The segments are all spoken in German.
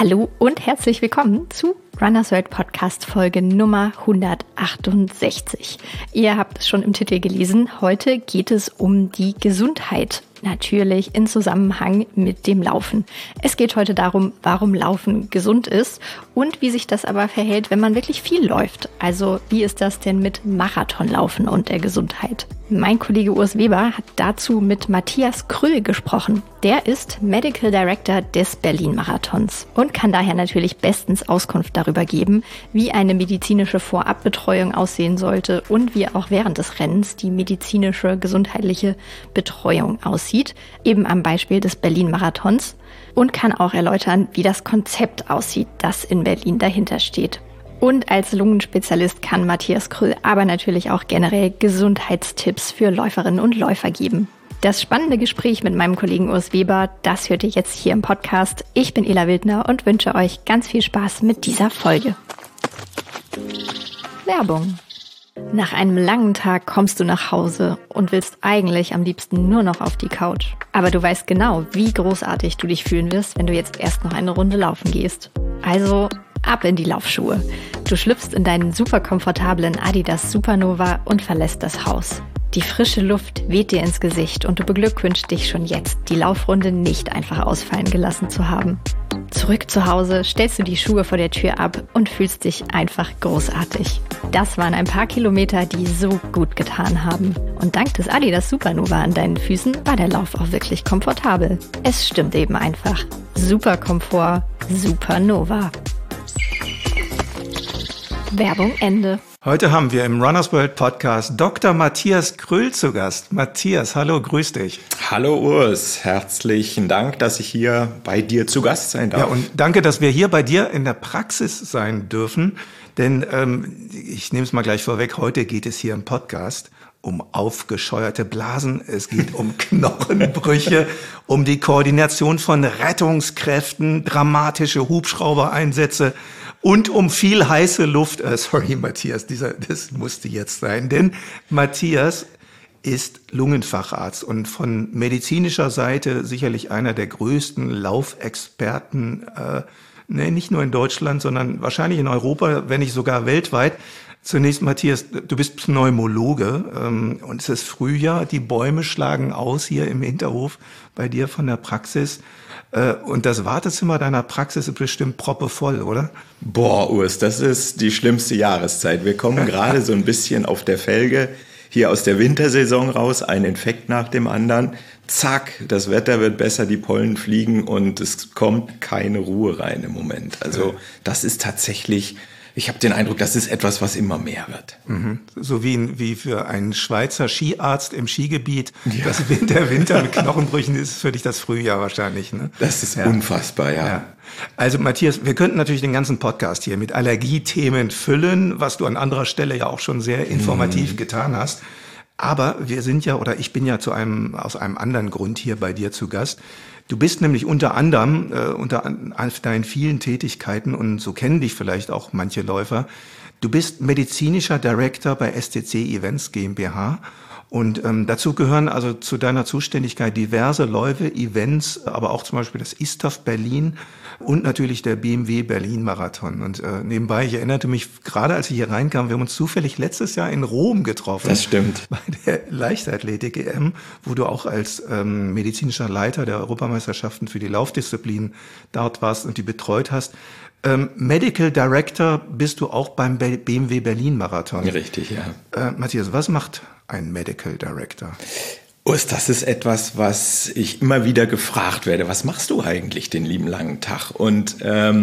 Hallo und herzlich willkommen zu Runners World Podcast Folge Nummer 168. Ihr habt es schon im Titel gelesen, heute geht es um die Gesundheit. Natürlich in Zusammenhang mit dem Laufen. Es geht heute darum, warum Laufen gesund ist und wie sich das aber verhält, wenn man wirklich viel läuft. Also wie ist das denn mit Marathonlaufen und der Gesundheit? Mein Kollege Urs Weber hat dazu mit Matthias Krüll gesprochen. Der ist Medical Director des Berlin-Marathons und kann daher natürlich bestens Auskunft darüber geben, wie eine medizinische Vorabbetreuung aussehen sollte und wie auch während des Rennens die medizinische, gesundheitliche Betreuung aussieht, eben am Beispiel des Berlin-Marathons, und kann auch erläutern, wie das Konzept aussieht, das in Berlin dahinter steht. Und als Lungenspezialist kann Matthias Krüll aber natürlich auch generell Gesundheitstipps für Läuferinnen und Läufer geben. Das spannende Gespräch mit meinem Kollegen Urs Weber, das hört ihr jetzt hier im Podcast. Ich bin Ela Wildner und wünsche euch ganz viel Spaß mit dieser Folge. Werbung. Nach einem langen Tag kommst du nach Hause und willst eigentlich am liebsten nur noch auf die Couch. Aber du weißt genau, wie großartig du dich fühlen wirst, wenn du jetzt erst noch eine Runde laufen gehst. Also ab in die Laufschuhe. Du schlüpfst in deinen super komfortablen Adidas Supernova und verlässt das Haus. Die frische Luft weht dir ins Gesicht und du beglückwünschst dich schon jetzt, die Laufrunde nicht einfach ausfallen gelassen zu haben. Zurück zu Hause stellst du die Schuhe vor der Tür ab und fühlst dich einfach großartig. Das waren ein paar Kilometer, die so gut getan haben. Und dank des Adidas Supernova an deinen Füßen war der Lauf auch wirklich komfortabel. Es stimmt eben einfach. Super Komfort, Supernova. Werbung Ende. Heute haben wir im Runners World Podcast Dr. Matthias Krüll zu Gast. Matthias, hallo, grüß dich. Hallo Urs, herzlichen Dank, dass ich hier bei dir zu Gast sein darf. Ja, und danke, dass wir hier bei dir in der Praxis sein dürfen. Denn ich nehme es mal gleich vorweg, heute geht es hier im Podcast um aufgescheuerte Blasen, es geht um Knochenbrüche, um die Koordination von Rettungskräften, dramatische Hubschraubereinsätze und um viel heiße Luft. Sorry, Matthias, das musste jetzt sein, denn Matthias ist Lungenfacharzt und von medizinischer Seite sicherlich einer der größten Laufexperten, nicht nur in Deutschland, sondern wahrscheinlich in Europa, wenn nicht sogar weltweit. Zunächst, Matthias, du bist Pneumologe und es ist Frühjahr, die Bäume schlagen aus hier im Hinterhof bei dir von der Praxis. Und das Wartezimmer deiner Praxis ist bestimmt proppevoll, oder? Boah, Urs, das ist die schlimmste Jahreszeit. Wir kommen gerade so ein bisschen auf der Felge hier aus der Wintersaison raus, ein Infekt nach dem anderen. Zack, das Wetter wird besser, die Pollen fliegen und es kommt keine Ruhe rein im Moment. Also das ist tatsächlich... Ich habe den Eindruck, das ist etwas, was immer mehr wird. Mhm. So wie für einen Schweizer Skiarzt im Skigebiet. Ja. Das Winter mit Knochenbrüchen ist für dich das Frühjahr wahrscheinlich. Ne? Das ist unfassbar, ja. Also Matthias, wir könnten natürlich den ganzen Podcast hier mit Allergiethemen füllen, was du an anderer Stelle ja auch schon sehr informativ getan hast. Aber wir sind ja, oder ich bin ja aus einem anderen Grund hier bei dir zu Gast. Du bist nämlich unter anderem, unter deinen vielen Tätigkeiten, und so kennen dich vielleicht auch manche Läufer, du bist medizinischer Director bei STC Events GmbH. Und dazu gehören also zu deiner Zuständigkeit diverse Läufe, Events, aber auch zum Beispiel das ISTAF Berlin und natürlich der BMW Berlin Marathon. Und nebenbei, ich erinnerte mich gerade, als ich hier reinkam, wir haben uns zufällig letztes Jahr in Rom getroffen. Das stimmt. Bei der Leichtathletik-EM, wo du auch als medizinischer Leiter der Europameisterschaften für die Laufdisziplin dort warst und die betreut hast. Medical Director bist du auch beim BMW Berlin Marathon. Richtig, ja. Matthias, was macht ein Medical Director? Urs, das ist etwas, was ich immer wieder gefragt werde. Was machst du eigentlich den lieben langen Tag? Und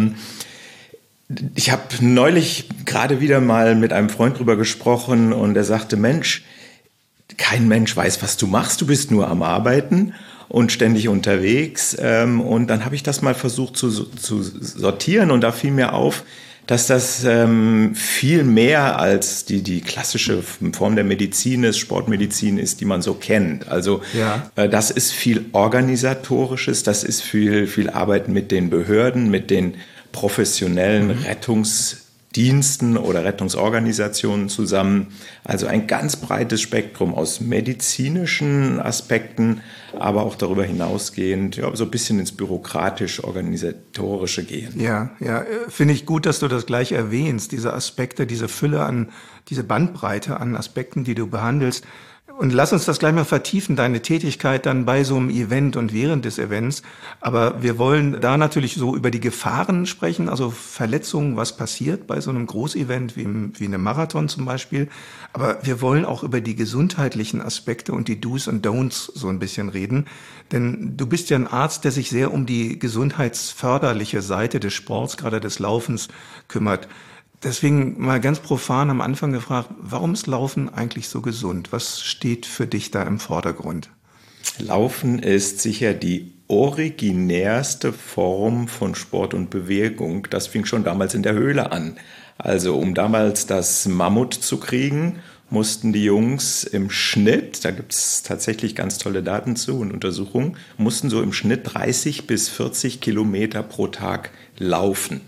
ich habe neulich gerade wieder mal mit einem Freund drüber gesprochen und er sagte, Mensch, kein Mensch weiß, was du machst. Du bist nur am Arbeiten und ständig unterwegs. Und dann habe ich das mal versucht zu sortieren und da fiel mir auf, dass das viel mehr als die klassische Form der Medizin ist, Sportmedizin ist, die man so kennt. Also das ist viel Organisatorisches, das ist viel Arbeit mit den Behörden, mit den professionellen Diensten oder Rettungsorganisationen zusammen. Also ein ganz breites Spektrum aus medizinischen Aspekten, aber auch darüber hinausgehend, ja, so ein bisschen ins bürokratisch-organisatorische gehen. Ja, finde ich gut, dass du das gleich erwähnst, diese Aspekte, diese Fülle an, diese Bandbreite an Aspekten, die du behandelst. Und lass uns das gleich mal vertiefen, deine Tätigkeit dann bei so einem Event und während des Events. Aber wir wollen da natürlich so über die Gefahren sprechen, also Verletzungen, was passiert bei so einem Großevent wie einem Marathon zum Beispiel. Aber wir wollen auch über die gesundheitlichen Aspekte und die Do's und Don'ts so ein bisschen reden. Denn du bist ja ein Arzt, der sich sehr um die gesundheitsförderliche Seite des Sports, gerade des Laufens, kümmert. Deswegen mal ganz profan am Anfang gefragt, warum ist Laufen eigentlich so gesund? Was steht für dich da im Vordergrund? Laufen ist sicher die originärste Form von Sport und Bewegung. Das fing schon damals in der Höhle an. Also um damals das Mammut zu kriegen, mussten die Jungs im Schnitt, da gibt es tatsächlich ganz tolle Daten zu und Untersuchungen, mussten so im Schnitt 30 bis 40 Kilometer pro Tag laufen.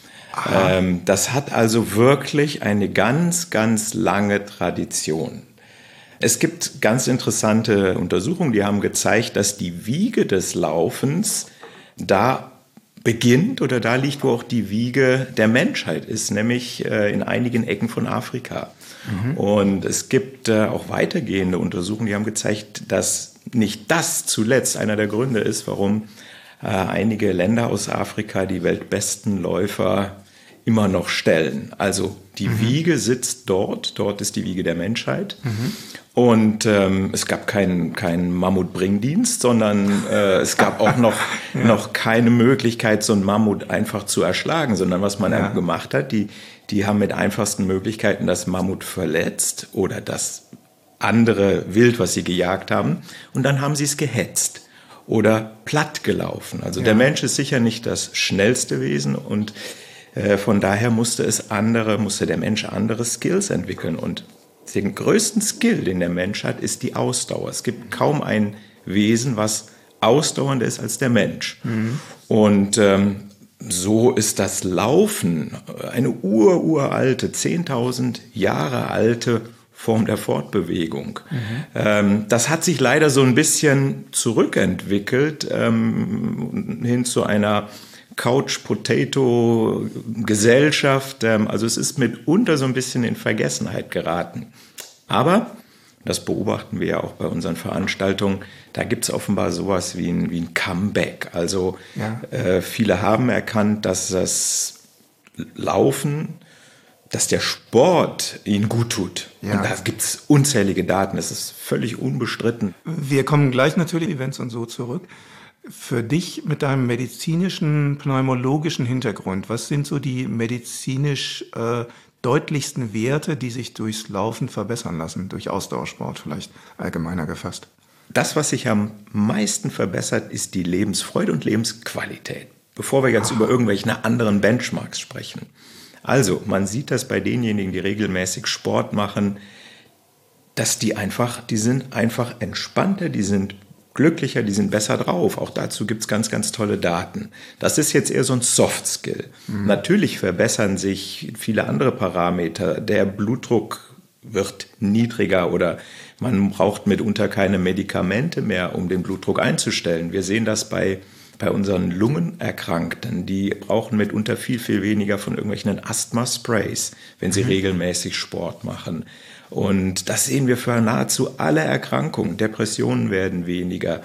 Das hat also wirklich eine ganz, ganz lange Tradition. Es gibt ganz interessante Untersuchungen, die haben gezeigt, dass die Wiege des Laufens da beginnt oder da liegt, wo auch die Wiege der Menschheit ist, nämlich in einigen Ecken von Afrika. Und es gibt auch weitergehende Untersuchungen, die haben gezeigt, dass nicht das zuletzt einer der Gründe ist, warum einige Länder aus Afrika die weltbesten Läufer immer noch stellen. Also die Wiege sitzt dort ist die Wiege der Menschheit. Und es gab keinen Mammutbringdienst, sondern es gab auch noch keine Möglichkeit, so einen Mammut einfach zu erschlagen, sondern was man gemacht hat, die haben mit einfachsten Möglichkeiten das Mammut verletzt oder das andere Wild, was sie gejagt haben, und dann haben sie es gehetzt oder platt gelaufen. Also der Mensch ist sicher nicht das schnellste Wesen und von daher musste der Mensch andere Skills entwickeln. Und den größten Skill, den der Mensch hat, ist die Ausdauer. Es gibt kaum ein Wesen, was ausdauernder ist als der Mensch. Und so ist das Laufen eine uralte, 10.000 Jahre alte Form der Fortbewegung. Das hat sich leider so ein bisschen zurückentwickelt hin zu einer Couch-Potato-Gesellschaft. Also es ist mitunter so ein bisschen in Vergessenheit geraten. Aber, das beobachten wir ja auch bei unseren Veranstaltungen, da gibt es offenbar sowas wie ein Comeback. Also viele haben erkannt, dass das Laufen, dass der Sport ihnen gut tut. Und da gibt es unzählige Daten. Das ist völlig unbestritten. Wir kommen gleich natürlich Events und so zurück. Für dich mit deinem medizinischen, pneumologischen Hintergrund, was sind so die medizinisch deutlichsten Werte, die sich durchs Laufen verbessern lassen, durch Ausdauersport vielleicht allgemeiner gefasst? Das, was sich am meisten verbessert, ist die Lebensfreude und Lebensqualität, bevor wir jetzt über irgendwelche anderen Benchmarks sprechen. Also, man sieht das bei denjenigen, die regelmäßig Sport machen, dass die sind einfach entspannter, die sind glücklicher, die sind besser drauf. Auch dazu gibt es ganz, ganz tolle Daten. Das ist jetzt eher so ein Soft-Skill. Natürlich verbessern sich viele andere Parameter. Der Blutdruck wird niedriger oder man braucht mitunter keine Medikamente mehr, um den Blutdruck einzustellen. Wir sehen das bei unseren Lungenerkrankten. Die brauchen mitunter viel, viel weniger von irgendwelchen Asthma-Sprays, wenn sie regelmäßig Sport machen. Und das sehen wir für nahezu alle Erkrankungen. Depressionen werden weniger,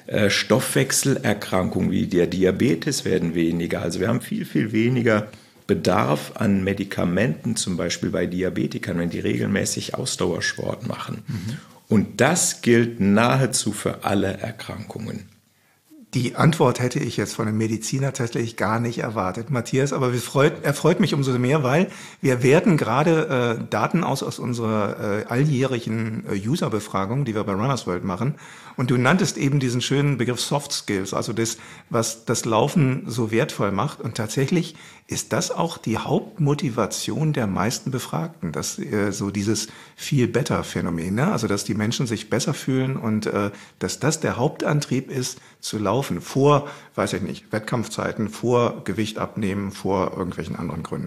Stoffwechselerkrankungen wie der Diabetes werden weniger. Also wir haben viel, viel weniger Bedarf an Medikamenten, zum Beispiel bei Diabetikern, wenn die regelmäßig Ausdauersport machen. Und das gilt nahezu für alle Erkrankungen. Die Antwort hätte ich jetzt von einem Mediziner tatsächlich gar nicht erwartet, Matthias, aber er freut mich umso mehr, weil wir werten gerade Daten aus unserer alljährigen User-Befragung, die wir bei Runners World machen. Und du nanntest eben diesen schönen Begriff Soft Skills, also das, was das Laufen so wertvoll macht. Und tatsächlich ist das auch die Hauptmotivation der meisten Befragten, dass so dieses Feel-Better-Phänomen, ne? Also dass die Menschen sich besser fühlen und dass das der Hauptantrieb ist, zu laufen vor, weiß ich nicht, Wettkampfzeiten, vor Gewicht abnehmen, vor irgendwelchen anderen Gründen.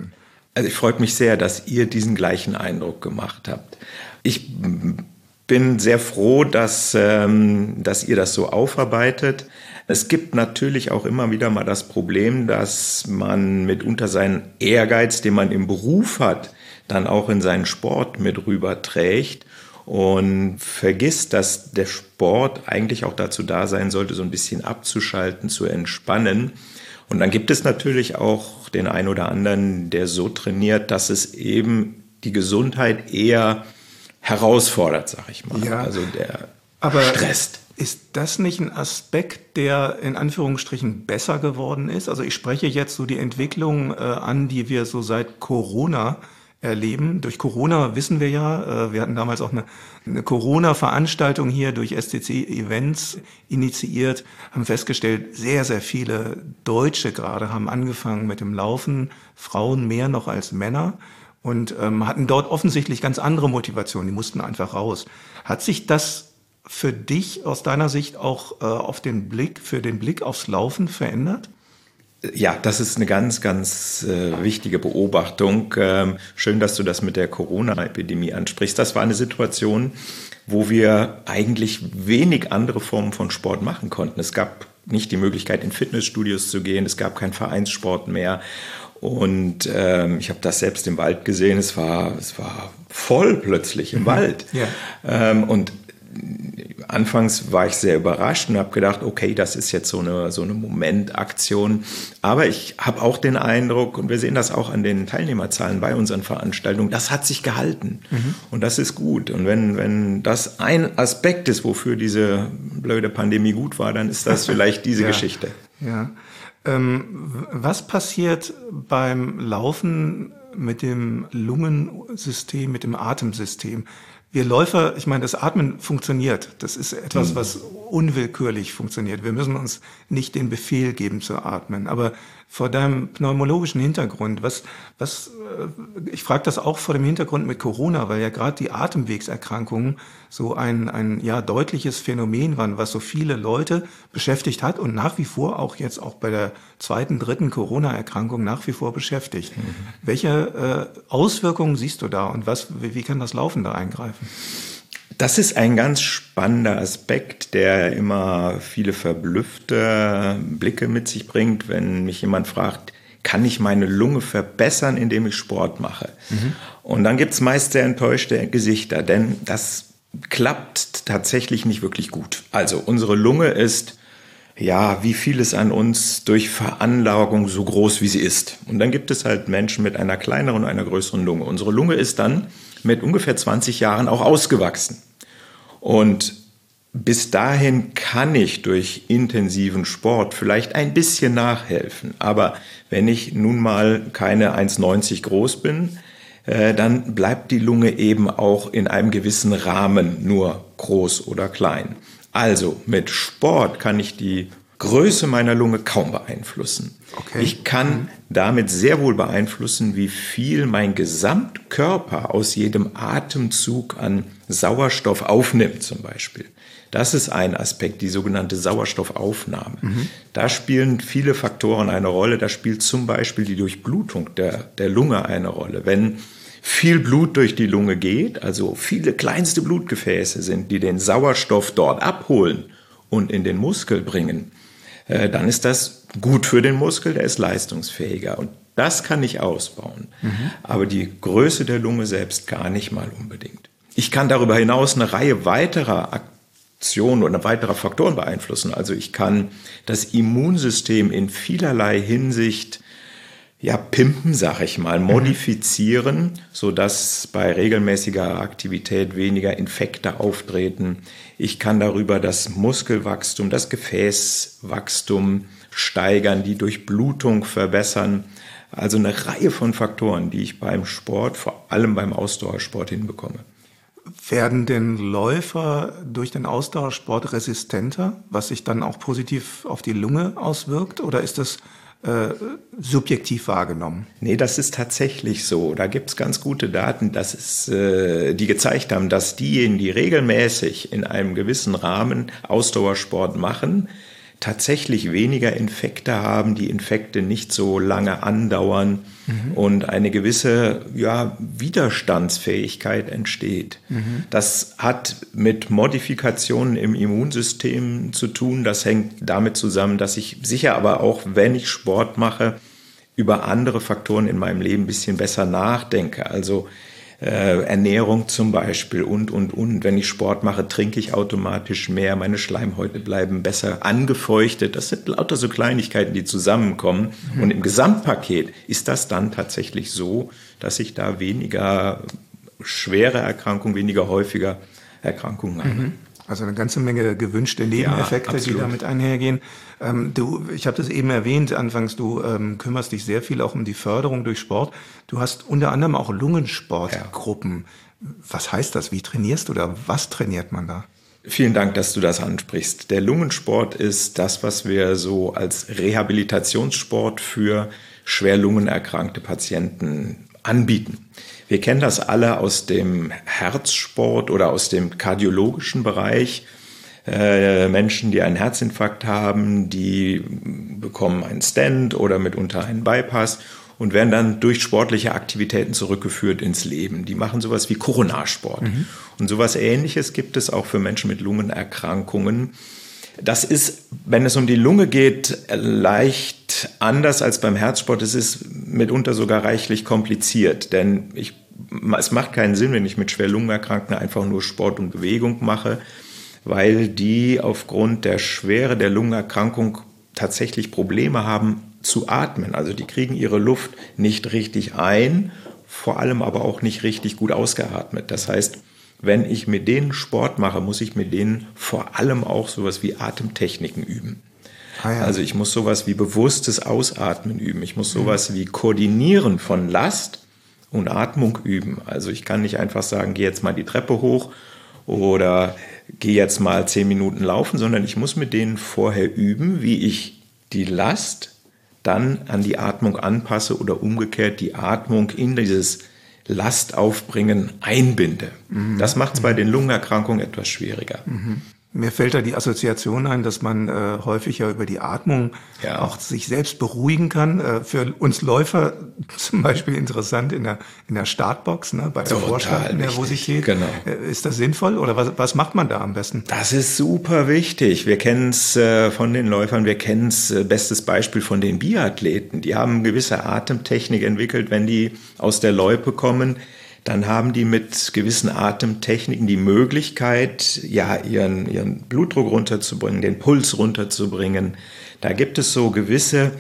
Also ich freue mich sehr, dass ihr diesen gleichen Eindruck gemacht habt. Ich bin sehr froh, dass ihr das so aufarbeitet. Es gibt natürlich auch immer wieder mal das Problem, dass man mitunter seinen Ehrgeiz, den man im Beruf hat, dann auch in seinen Sport mit rüberträgt und vergisst, dass der Sport eigentlich auch dazu da sein sollte, so ein bisschen abzuschalten, zu entspannen. Und dann gibt es natürlich auch den einen oder anderen, der so trainiert, dass es eben die Gesundheit eher herausfordert, sag ich mal. Ja, also der aber stresst. Ist das nicht ein Aspekt, der in Anführungsstrichen besser geworden ist? Also ich spreche jetzt so die Entwicklung an, die wir so seit Corona erleben. Durch Corona wissen wir ja, wir hatten damals auch eine Corona-Veranstaltung hier durch STC Events initiiert, haben festgestellt, sehr, sehr viele Deutsche gerade haben angefangen mit dem Laufen, Frauen mehr noch als Männer und hatten dort offensichtlich ganz andere Motivationen, die mussten einfach raus. Hat sich das für dich aus deiner Sicht auch für den Blick aufs Laufen verändert? Ja, das ist eine ganz, ganz wichtige Beobachtung. Schön, dass du das mit der Corona-Epidemie ansprichst. Das war eine Situation, wo wir eigentlich wenig andere Formen von Sport machen konnten. Es gab nicht die Möglichkeit, in Fitnessstudios zu gehen. Es gab keinen Vereinssport mehr. Und ich habe das selbst im Wald gesehen. Es war voll plötzlich im Wald. Ja. Und anfangs war ich sehr überrascht und habe gedacht, okay, das ist jetzt so eine Momentaktion. Aber ich habe auch den Eindruck, und wir sehen das auch an den Teilnehmerzahlen bei unseren Veranstaltungen, das hat sich gehalten. Und das ist gut. Und wenn das ein Aspekt ist, wofür diese blöde Pandemie gut war, dann ist das vielleicht diese Geschichte. Ja. Was passiert beim Laufen mit dem Lungensystem, mit dem Atemsystem? Wir Läufer, ich meine, das Atmen funktioniert. Das ist etwas, was unwillkürlich funktioniert. Wir müssen uns nicht den Befehl geben zu atmen. Aber vor deinem pneumologischen Hintergrund, ich frage das auch vor dem Hintergrund mit Corona, weil ja gerade die Atemwegserkrankungen so ein deutliches Phänomen waren, was so viele Leute beschäftigt hat und nach wie vor auch jetzt auch bei der zweiten, dritten Corona-Erkrankung nach wie vor beschäftigt. Welche Auswirkungen siehst du da und wie kann das Laufen da eingreifen? Das ist ein ganz spannender Aspekt, der immer viele verblüffte Blicke mit sich bringt, wenn mich jemand fragt, kann ich meine Lunge verbessern, indem ich Sport mache? Und dann gibt es meist sehr enttäuschte Gesichter, denn das klappt tatsächlich nicht wirklich gut. Also unsere Lunge ist, wie vieles an uns, durch Veranlagung so groß, wie sie ist. Und dann gibt es halt Menschen mit einer kleineren und einer größeren Lunge. Unsere Lunge ist dann mit ungefähr 20 Jahren auch ausgewachsen. Und bis dahin kann ich durch intensiven Sport vielleicht ein bisschen nachhelfen. Aber wenn ich nun mal keine 1,90 groß bin, dann bleibt die Lunge eben auch in einem gewissen Rahmen nur groß oder klein. Also mit Sport kann ich die Größe meiner Lunge kaum beeinflussen. Okay. Ich kann damit sehr wohl beeinflussen, wie viel mein Gesamtkörper aus jedem Atemzug an Sauerstoff aufnimmt zum Beispiel. Das ist ein Aspekt, die sogenannte Sauerstoffaufnahme. Da spielen viele Faktoren eine Rolle. Da spielt zum Beispiel die Durchblutung der Lunge eine Rolle. Wenn viel Blut durch die Lunge geht, also viele kleinste Blutgefäße sind, die den Sauerstoff dort abholen und in den Muskel bringen, dann ist das gut für den Muskel, der ist leistungsfähiger. Und das kann ich ausbauen. Aber die Größe der Lunge selbst gar nicht mal unbedingt. Ich kann darüber hinaus eine Reihe weiterer Aktionen oder weiterer Faktoren beeinflussen. Also ich kann das Immunsystem in vielerlei Hinsicht pimpen, sag ich mal, modifizieren, sodass bei regelmäßiger Aktivität weniger Infekte auftreten. Ich kann darüber das Muskelwachstum, das Gefäßwachstum steigern, die Durchblutung verbessern. Also eine Reihe von Faktoren, die ich beim Sport, vor allem beim Ausdauersport, hinbekomme. Werden denn Läufer durch den Ausdauersport resistenter, was sich dann auch positiv auf die Lunge auswirkt? Oder ist das subjektiv wahrgenommen? Nee, das ist tatsächlich so. Da gibt es ganz gute Daten, die gezeigt haben, dass diejenigen, die regelmäßig in einem gewissen Rahmen Ausdauersport machen, tatsächlich weniger Infekte haben, die Infekte nicht so lange andauern und eine gewisse Widerstandsfähigkeit entsteht. Das hat mit Modifikationen im Immunsystem zu tun. Das hängt damit zusammen, dass ich sicher aber auch, wenn ich Sport mache, über andere Faktoren in meinem Leben ein bisschen besser nachdenke. Also Ernährung zum Beispiel und. Wenn ich Sport mache, trinke ich automatisch mehr, meine Schleimhäute bleiben besser angefeuchtet. Das sind lauter so Kleinigkeiten, die zusammenkommen. Und im Gesamtpaket ist das dann tatsächlich so, dass ich da weniger schwere Erkrankungen, weniger häufiger Erkrankungen habe. Also eine ganze Menge gewünschte Nebeneffekte, die damit einhergehen. Ich habe das eben erwähnt anfangs, du kümmerst dich sehr viel auch um die Förderung durch Sport. Du hast unter anderem auch Lungensportgruppen. Ja. Was heißt das? Wie trainierst du da? Was trainiert man da? Vielen Dank, dass du das ansprichst. Der Lungensport ist das, was wir so als Rehabilitationssport für schwer lungenerkrankte Patienten anbieten. Wir kennen das alle aus dem Herzsport oder aus dem kardiologischen Bereich. Menschen, die einen Herzinfarkt haben, die bekommen einen Stent oder mitunter einen Bypass und werden dann durch sportliche Aktivitäten zurückgeführt ins Leben. Die machen sowas wie Coronarsport. Und sowas Ähnliches gibt es auch für Menschen mit Lungenerkrankungen. Das ist, wenn es um die Lunge geht, leicht anders als beim Herzsport. Es ist mitunter sogar reichlich kompliziert, denn es macht keinen Sinn, wenn ich mit schwer Lungenerkrankten einfach nur Sport und Bewegung mache, weil die aufgrund der Schwere der Lungenerkrankung tatsächlich Probleme haben zu atmen. Also die kriegen ihre Luft nicht richtig ein, vor allem aber auch nicht richtig gut ausgeatmet. Das heißt, wenn ich mit denen Sport mache, muss ich mit denen vor allem auch sowas wie Atemtechniken üben. Also ich muss sowas wie bewusstes Ausatmen üben. Ich muss sowas wie Koordinieren von Last und Atmung üben. Also ich kann nicht einfach sagen, geh jetzt mal die Treppe hoch oder geh jetzt mal 10 Minuten laufen, sondern ich muss mit denen vorher üben, wie ich die Last dann an die Atmung anpasse oder umgekehrt die Atmung in dieses Lastaufbringen einbinde. Das macht es bei den Lungenerkrankungen etwas schwieriger. Mir fällt da die Assoziation ein, dass man häufig ja über die Atmung auch sich selbst beruhigen kann. Für uns Läufer zum Beispiel interessant in der Startbox, ne, bei der Vorstand, in der wo sich geht. Genau. Ist das sinnvoll oder was macht man da am besten? Das ist super wichtig. Wir kennen es von den Läufern, wir kennen es, bestes Beispiel von den Biathleten. Die haben gewisse Atemtechnik entwickelt, wenn die aus der Loipe kommen. Dann haben die mit gewissen Atemtechniken die Möglichkeit, ihren Blutdruck runterzubringen, den Puls runterzubringen. Da gibt es so gewisse,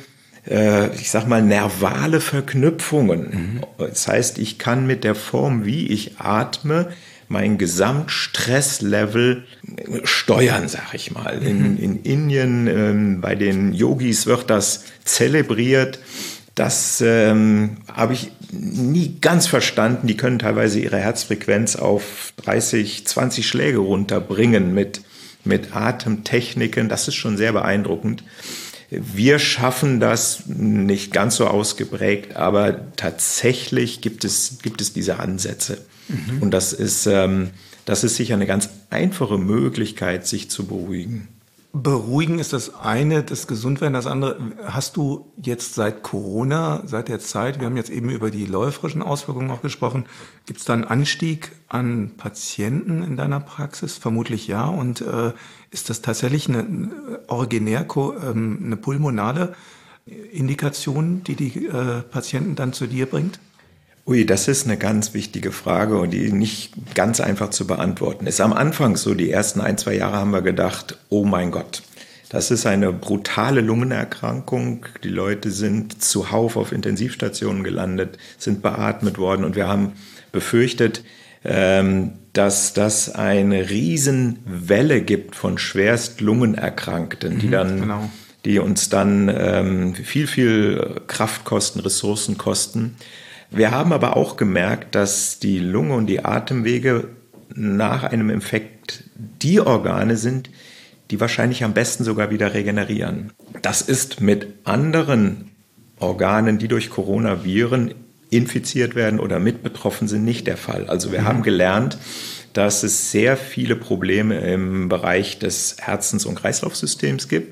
nervale Verknüpfungen. Das heißt, ich kann mit der Form, wie ich atme, mein Gesamtstresslevel steuern, sag ich mal. In Indien, bei den Yogis wird das zelebriert. Das habe ich nie ganz verstanden. Die können teilweise ihre Herzfrequenz auf 30, 20 Schläge runterbringen mit Atemtechniken. Das ist schon sehr beeindruckend. Wir schaffen das nicht ganz so ausgeprägt, aber tatsächlich gibt es diese Ansätze. Und das ist sicher eine ganz einfache Möglichkeit, sich zu beruhigen. Beruhigen ist das eine, das Gesundwerden das andere. Hast du jetzt seit Corona, seit der Zeit, wir haben jetzt eben über die läuferischen Auswirkungen auch gesprochen, gibt es da einen Anstieg an Patienten in deiner Praxis? Vermutlich ja. Und ist das tatsächlich eine pulmonale Indikation, die Patienten dann zu dir bringt? Ui, das ist eine ganz wichtige Frage und die nicht ganz einfach zu beantworten ist. Am Anfang, so die ersten 1-2 Jahre, haben wir gedacht, oh mein Gott, das ist eine brutale Lungenerkrankung. Die Leute sind zuhauf auf Intensivstationen gelandet, sind beatmet worden und wir haben befürchtet, dass das eine Riesenwelle gibt von schwerst Lungenerkrankten, die uns dann viel Kraft kosten, Ressourcen kosten. Wir haben aber auch gemerkt, dass die Lunge und die Atemwege nach einem Infekt die Organe sind, die wahrscheinlich am besten sogar wieder regenerieren. Das ist mit anderen Organen, die durch Coronaviren infiziert werden oder mit betroffen sind, nicht der Fall. Also wir haben gelernt, dass es sehr viele Probleme im Bereich des Herzens- und Kreislaufsystems gibt.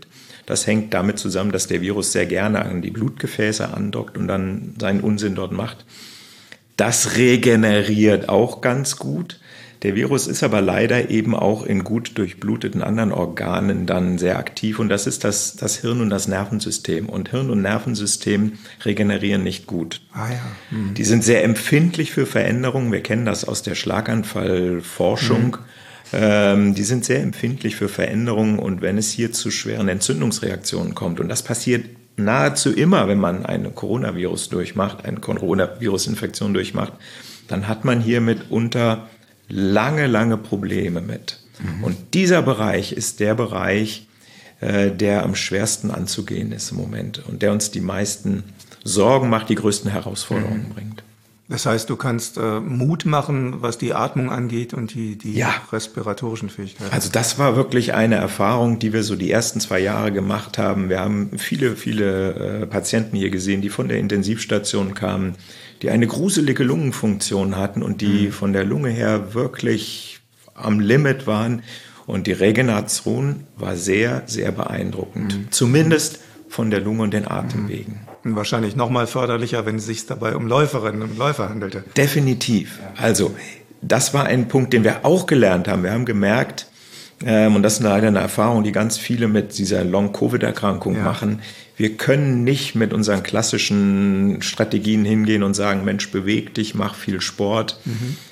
Das hängt damit zusammen, dass der Virus sehr gerne an die Blutgefäße andockt und dann seinen Unsinn dort macht. Das regeneriert auch ganz gut. Der Virus ist aber leider eben auch in gut durchbluteten anderen Organen dann sehr aktiv und das ist das Hirn und das Nervensystem. Und Hirn und Nervensystem regenerieren nicht gut. Die sind sehr empfindlich für Veränderungen. Wir kennen das aus der Schlaganfallforschung. Die sind sehr empfindlich für Veränderungen und wenn es hier zu schweren Entzündungsreaktionen kommt, und das passiert nahezu immer, wenn man eine Coronavirus-Infektion durchmacht, dann hat man hier mitunter lange Probleme mit. Und dieser Bereich ist der Bereich, der am schwersten anzugehen ist im Moment und der uns die meisten Sorgen macht, die größten Herausforderungen bringt. Das heißt, du kannst Mut machen, was die Atmung angeht und die respiratorischen Fähigkeiten. Also das war wirklich eine Erfahrung, die wir so die ersten 2 Jahre gemacht haben. Wir haben viele Patienten hier gesehen, die von der Intensivstation kamen, die eine gruselige Lungenfunktion hatten und die von der Lunge her wirklich am Limit waren. Und die Regeneration war sehr, sehr beeindruckend. Zumindest von der Lunge und den Atemwegen. Und wahrscheinlich noch mal förderlicher, wenn es sich dabei um Läuferinnen und Läufer handelte. Definitiv. Also das war ein Punkt, den wir auch gelernt haben. Wir haben gemerkt, und das ist leider eine Erfahrung, die ganz viele mit dieser Long-Covid-Erkrankung machen, wir können nicht mit unseren klassischen Strategien hingehen und sagen, Mensch, beweg dich, mach viel Sport,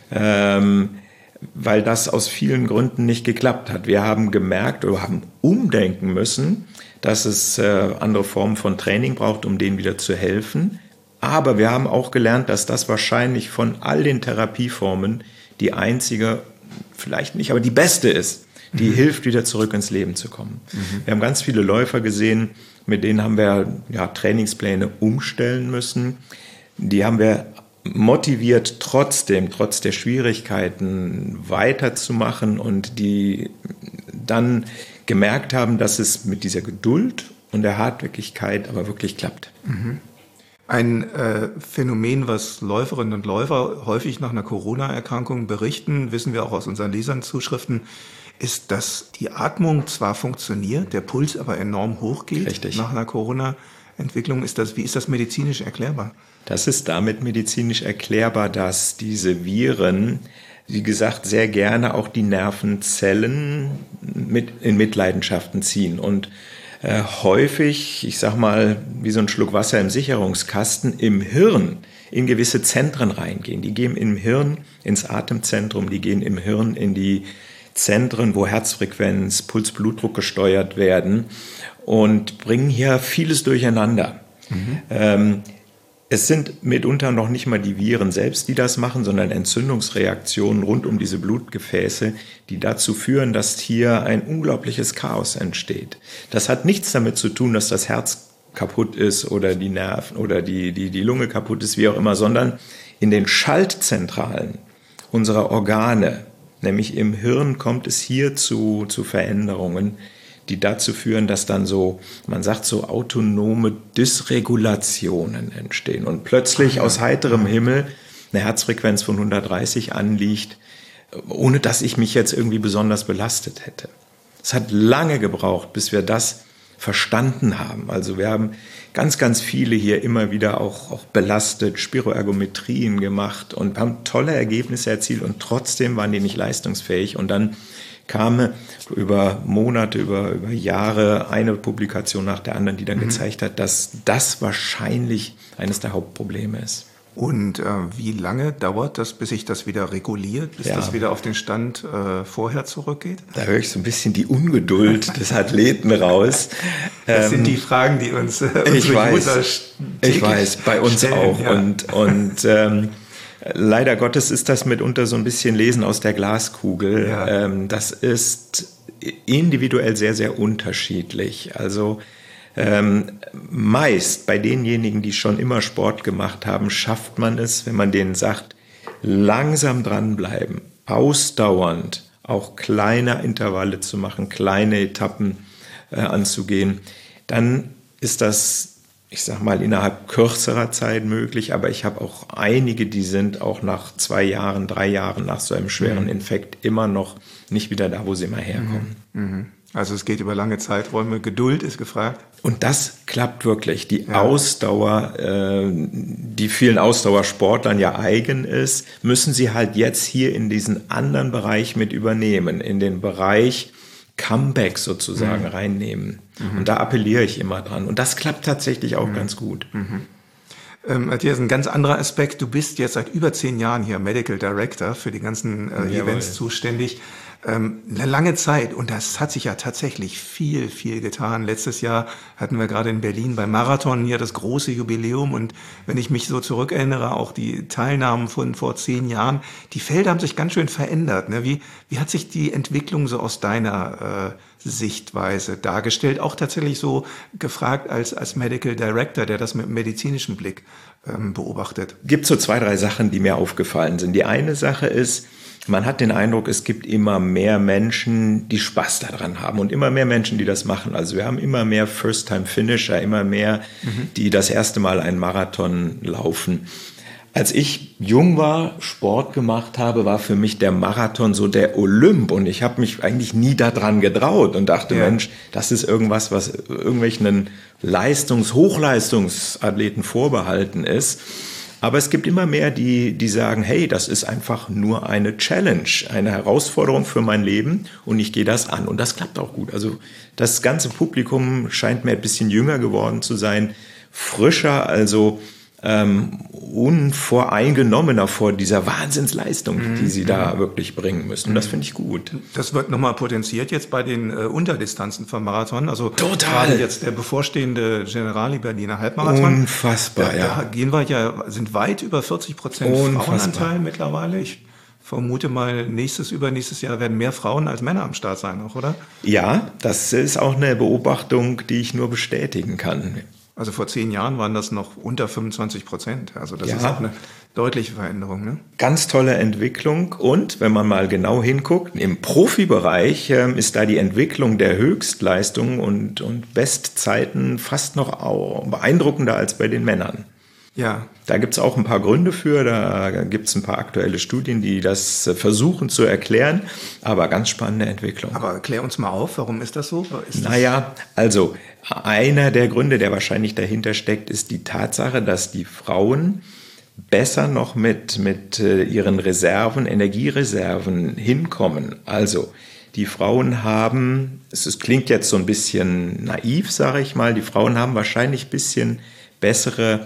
weil das aus vielen Gründen nicht geklappt hat. Wir haben gemerkt oder haben umdenken müssen, dass es andere Formen von Training braucht, um denen wieder zu helfen. Aber wir haben auch gelernt, dass das wahrscheinlich von all den Therapieformen die einzige, vielleicht nicht, aber die beste ist, die hilft, wieder zurück ins Leben zu kommen. Wir haben ganz viele Läufer gesehen, mit denen haben wir Trainingspläne umstellen müssen. Die haben wir motiviert, trotz der Schwierigkeiten weiterzumachen und die dann gemerkt haben, dass es mit dieser Geduld und der Hartnäckigkeit aber wirklich klappt. Ein Phänomen, was Läuferinnen und Läufer häufig nach einer Corona-Erkrankung berichten, wissen wir auch aus unseren Leserzuschriften, ist, dass die Atmung zwar funktioniert, der Puls aber enorm hoch geht. Richtig. Nach einer Corona-Entwicklung. Wie ist das medizinisch erklärbar? Das ist damit medizinisch erklärbar, dass diese Viren, wie gesagt, sehr gerne auch die Nervenzellen in Mitleidenschaften ziehen und häufig, ich sag mal, wie so ein Schluck Wasser im Sicherungskasten, im Hirn in gewisse Zentren reingehen. Die gehen im Hirn ins Atemzentrum, die gehen im Hirn in die Zentren, wo Herzfrequenz, Puls, Blutdruck gesteuert werden und bringen hier vieles durcheinander. Es sind mitunter noch nicht mal die Viren selbst, die das machen, sondern Entzündungsreaktionen rund um diese Blutgefäße, die dazu führen, dass hier ein unglaubliches Chaos entsteht. Das hat nichts damit zu tun, dass das Herz kaputt ist oder die Nerven oder die Lunge kaputt ist, wie auch immer, sondern in den Schaltzentralen unserer Organe, nämlich im Hirn, kommt es hier zu Veränderungen, die dazu führen, dass dann man sagt so autonome Dysregulationen entstehen und plötzlich aus heiterem Himmel eine Herzfrequenz von 130 anliegt, ohne dass ich mich jetzt irgendwie besonders belastet hätte. Es hat lange gebraucht, bis wir das verstanden haben. Also wir haben ganz viele hier immer wieder auch belastet, Spiroergometrien gemacht und haben tolle Ergebnisse erzielt und trotzdem waren die nicht leistungsfähig. Und dann kam über Monate, über Jahre eine Publikation nach der anderen, die dann gezeigt hat, dass das wahrscheinlich eines der Hauptprobleme ist. Und wie lange dauert das, bis sich das wieder reguliert, bis das wieder auf den Stand vorher zurückgeht? Da höre ich so ein bisschen die Ungeduld des Athleten raus. Das sind die Fragen, die uns ich weiß, bei uns stellen, auch. Ja. Und leider Gottes ist das mitunter so ein bisschen Lesen aus der Glaskugel. Ja. Das ist individuell sehr, sehr unterschiedlich. Also meist bei denjenigen, die schon immer Sport gemacht haben, schafft man es, wenn man denen sagt, langsam dranbleiben, ausdauernd, auch kleine Intervalle zu machen, kleine Etappen anzugehen, dann ist das, ich sag mal, innerhalb kürzerer Zeit möglich, aber ich habe auch einige, die sind auch nach 2 Jahren, 3 Jahren nach so einem schweren Infekt immer noch nicht wieder da, wo sie mal herkommen. Also es geht über lange Zeiträume, Geduld ist gefragt. Und das klappt wirklich. Die Ausdauer, die vielen Ausdauersportlern ja eigen ist, müssen sie halt jetzt hier in diesen anderen Bereich mit übernehmen, in den Bereich Comeback sozusagen reinnehmen. Und da appelliere ich immer dran. Und das klappt tatsächlich auch ganz gut. Matthias, ein ganz anderer Aspekt. Du bist jetzt seit über 10 Jahren hier Medical Director für die ganzen Events zuständig. Eine lange Zeit, und das hat sich ja tatsächlich viel, viel getan. Letztes Jahr hatten wir gerade in Berlin beim Marathon hier das große Jubiläum, und wenn ich mich so zurückerinnere, auch die Teilnahmen von vor 10 Jahren, die Felder haben sich ganz schön verändert. Ne? Wie hat sich die Entwicklung so aus deiner Sichtweise dargestellt? Auch tatsächlich so gefragt als Medical Director, der das mit einem medizinischen Blick beobachtet. Gibt so 2, 3 Sachen, die mir aufgefallen sind. Die eine Sache ist, man hat den Eindruck, es gibt immer mehr Menschen, die Spaß daran haben und immer mehr Menschen, die das machen. Also wir haben immer mehr First-Time-Finisher, immer mehr, die das erste Mal einen Marathon laufen. Als ich jung war, Sport gemacht habe, war für mich der Marathon so der Olymp, und ich habe mich eigentlich nie daran getraut und dachte, Mensch, das ist irgendwas, was irgendwelchen Hochleistungsathleten vorbehalten ist. Aber es gibt immer mehr, die sagen, hey, das ist einfach nur eine Challenge, eine Herausforderung für mein Leben, und ich gehe das an. Und das klappt auch gut. Also das ganze Publikum scheint mir ein bisschen jünger geworden zu sein, frischer, also unvoreingenommener vor dieser Wahnsinnsleistung, die sie da wirklich bringen müssen. Und das finde ich gut. Das wird nochmal potenziert jetzt bei den Unterdistanzen vom Marathon. Also total. Gerade jetzt der bevorstehende Generali Berliner Halbmarathon. Unfassbar, Da sind weit über 40% Frauenanteil mittlerweile. Ich vermute mal, übernächstes Jahr werden mehr Frauen als Männer am Start sein, auch, oder? Ja, das ist auch eine Beobachtung, die ich nur bestätigen kann. Also vor 10 Jahren waren das noch unter 25%. Also das ist auch eine deutliche Veränderung. Ne? Ganz tolle Entwicklung. Und wenn man mal genau hinguckt, im Profibereich ist da die Entwicklung der Höchstleistungen und Bestzeiten fast noch beeindruckender als bei den Männern. Ja. Da gibt es auch ein paar Gründe für, da gibt es ein paar aktuelle Studien, die das versuchen zu erklären, aber ganz spannende Entwicklung. Aber klär uns mal auf, warum ist das so? Also einer der Gründe, der wahrscheinlich dahinter steckt, ist die Tatsache, dass die Frauen besser noch mit ihren Energiereserven hinkommen. Also die Frauen haben, es klingt jetzt so ein bisschen naiv, sage ich mal, die Frauen haben wahrscheinlich ein bisschen bessere